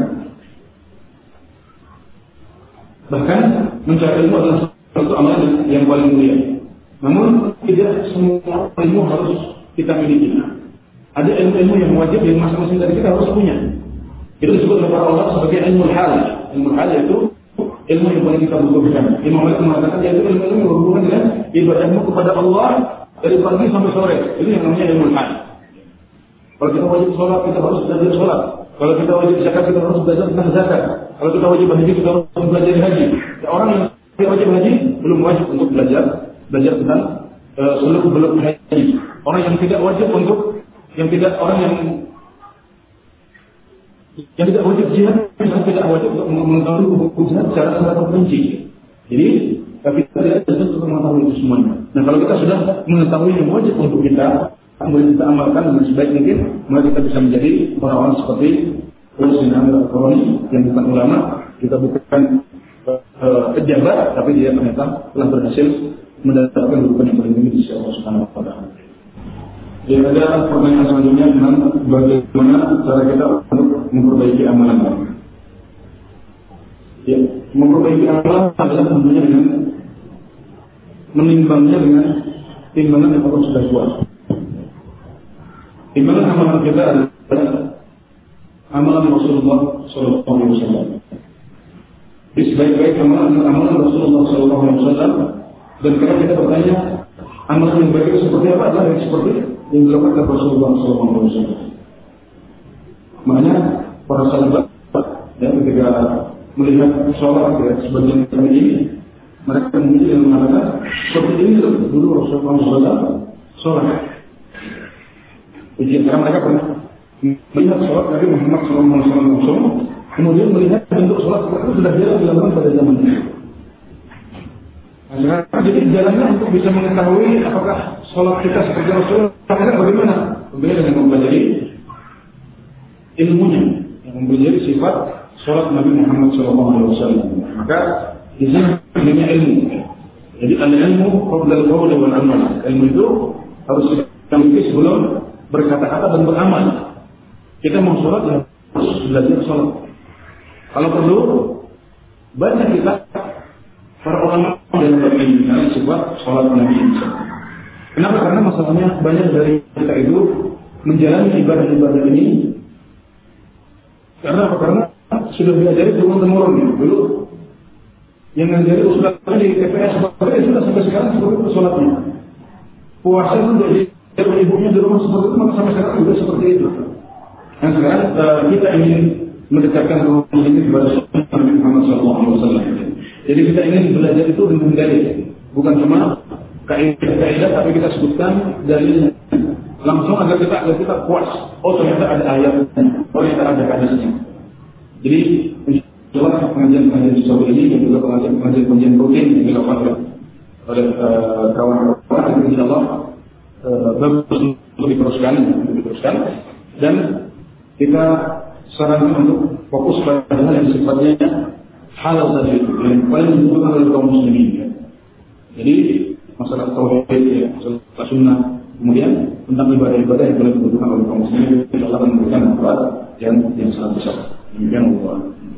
S3: Bahkan mencari ilmu adalah satu amalan yang paling mulia. Namun tidak semua ilmu harus kita miliki. Ada ilmu-ilmu yang wajib yang masing-masing dari kita harus punya. Itu disebut oleh para ulama sebagai ilmu hal. Ilmu hal itu ilmu yang paling kita butuhkan. Imam Malik mengatakan yaitu ilmu-ilmu yang berhubungan dengan ibadahmu kepada Allah dari pagi sampai sore. Itu yang namanya ilmu hal. Kalau kita wajib sholat, kita harus belajar sholat. Kalau kita wajib zakat, kita harus belajar tentang zakat. Kalau kita wajib haji, kita harus belajar haji. Ya, orang yang tidak wajib haji belum wajib untuk belajar belajar tentang uh, seluruh beluk haji. Orang yang tidak wajib untuk yang tidak orang yang yang tidak wajib jihad, yang tidak wajib untuk mengetahui hukum jihad secara secara terperinci. Jadi kita tidak bisa untuk mengetahui itu semuanya. Nah, kalau kita sudah mengetahui yang wajib untuk kita, kemudian kita amalkan dengan sebaik mungkin, maka kita bisa menjadi orang-orang seperti Husain Al-Qarni yang bukan ulama, kita bukan uh, pejabat, tapi dia ternyata telah berhasil mendapatkan kedudukan yang paling tinggi di sisi Allah Subhanahu wa taala. Jadi ada pertanyaan selanjutnya tentang bagaimana cara kita untuk memperbaiki amalan. Ya, memperbaiki amalan adalah tentunya dengan menimbangnya dengan timbangan yang Allah sudah buat. Timbangan amalan kita adalah amalan Rasulullah Sallallahu Alaihi Wasallam. Jadi sebaik-baik amalan amalan Rasulullah Sallallahu Alaihi Wasallam. Dan kalau kita bertanya amalan yang baik itu seperti apa, adalah yang seperti yang dilakukan Rasulullah Sallallahu Alaihi Wasallam. Makanya para sahabat ya, ketika melihat sholat ya, sebagian kami ini, mereka kemudian yang mengatakan seperti ini loh dulu Rasulullah Sallallahu Alaihi Wasallam sholat. Jadi karena mereka pernah melihat sholat dari Muhammad Sallallahu Alaihi Wasallam, kemudian melihat bentuk sholat itu sudah jarang dilakukan pada zaman itu. Nah, jadi jalannya untuk bisa mengetahui apakah sholat kita seperti Rasulullah bagaimana? Berbeda dengan mempelajari ilmunya, yang mempelajari sifat sholat Nabi Muhammad Sallallahu Alaihi Wasallam. Maka di sini namanya ilmu. Jadi al ilmu qabla al qawl wal amal. Ilmu itu harus kita miliki sebelum berkata-kata dan beramal. Kita mau sholat ya harus belajar sholat. Kalau perlu banyak kita para ulama dalam berilmu dalam sebab sholat Nabi. Kenapa? Karena masalahnya banyak dari kita itu menjalani ibadah-ibadah ini karena apa? Karena sudah diajari turun-temurun dulu. Yang ngajari ustaz di T P S seperti sudah sampai sekarang seperti itu sholatnya. Puasa itu dari dari ibunya di rumah seperti itu, maka sampai sekarang juga seperti itu. Nah sekarang uh, kita ingin mendekatkan rumah ini kepada Nabi Muhammad Sallallahu Alaihi Wasallam. Jadi kita ingin belajar itu dengan dalil, bukan cuma kaidah-kaidah, tapi kita sebutkan dalilnya langsung agar kita agar kita puas. Oh ternyata ada ayatnya, oh ternyata ada hadisnya. Jadi insyaallah pengajian-pengajian seperti ini dan juga pengajian-pengajian rutin yang dilakukan oleh uh, kawan-kawan, insyaallah uh, bagus untuk diteruskan, diteruskan dan kita sarankan untuk fokus pada hal yang sifatnya halal saja itu, yang paling dibutuhkan oleh kaum muslimin. Ya. Jadi masalah tauhid, ya, masalah sunnah, kemudian tentang ibadah-ibadah yang paling dibutuhkan oleh kaum muslimin, insyaallah akan memberikan manfaat yang yang sangat besar. Demikian Allah.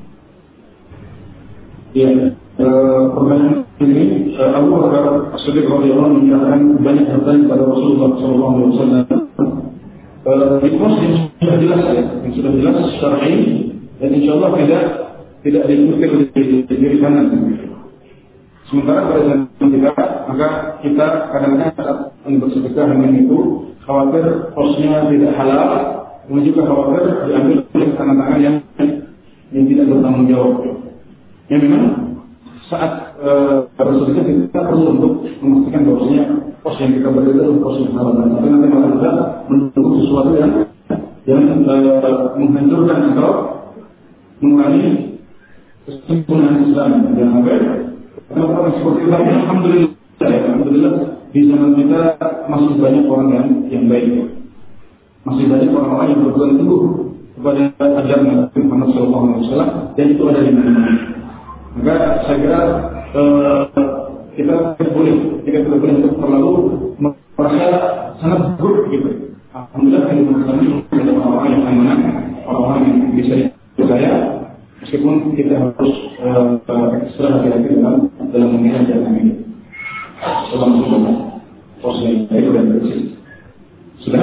S3: Ya, pertanyaan ini Abu Bakar As-Siddiq radhiyallahu anhu menyatakan banyak bertanya kepada Rasulullah Sallallahu Alaihi Wasallam. Di pos yang sudah jelas ya, yang sudah jelas syar'i dan insyaallah tidak tidak diikuti oleh diri kanan. Sementara pada zaman kita, maka kita kadang-kadang saat bersedekah dengan itu khawatir posnya tidak halal, dan juga khawatir diambil oleh tangan-tangan yang yang tidak bertanggung jawab. Ya memang saat uh, bersedekah kita perlu untuk memastikan bahwasanya pos yang kita beri itu pos yang halal. Tapi nanti malah kita menunggu sesuatu yang yang uh, menghancurkan atau mengurangi kesempurnaan Islam. Jangan sampai orang seperti itu. Alhamdulillah, alhamdulillah di zaman kita masih banyak orang yang yang baik, masih banyak orang-orang yang berpegang teguh kepada ajaran Nabi Muhammad Sallallahu Alaihi Wasallam dan itu ada di mana-mana. Maka saya kira uh, kita boleh, kita tidak boleh untuk terlalu merasa sangat buruk gitu. Alhamdulillah di zaman kami ada orang-orang yang amanah, orang-orang yang bisa dipercaya. Meskipun kita harus uh, ekstra hati-hati dalam dalam mengenai jalan ini. Assalamualaikum warahmatullahi wabarakatuh. Sudah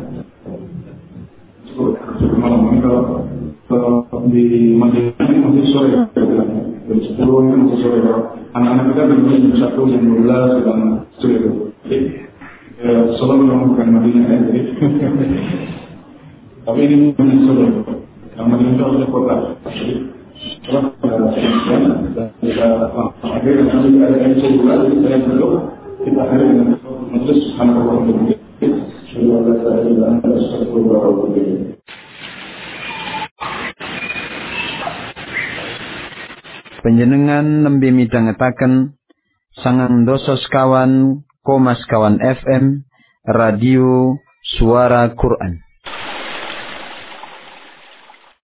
S3: cukup malam ini kalau di majelis ini masih sore, jam sepuluh ini masih sore. Anak-anak kita berjam jam satu, jam dua belas sedang sore itu. Jadi selalu bukan Madinah ya. Tapi ini masih sore. Yang Madinah itu harusnya kota. Setelah kita akhir dan nanti ada yang juga saya perlu kita akhir dengan majelis subhanallah wa bihamdihi asyhadu an la ilaha illa anta astaghfiruka wa atubu ilaik.
S4: Panjenengan nembe midhangetaken sangang dasa sekawan koma sekawan F M Radio Suara Quran.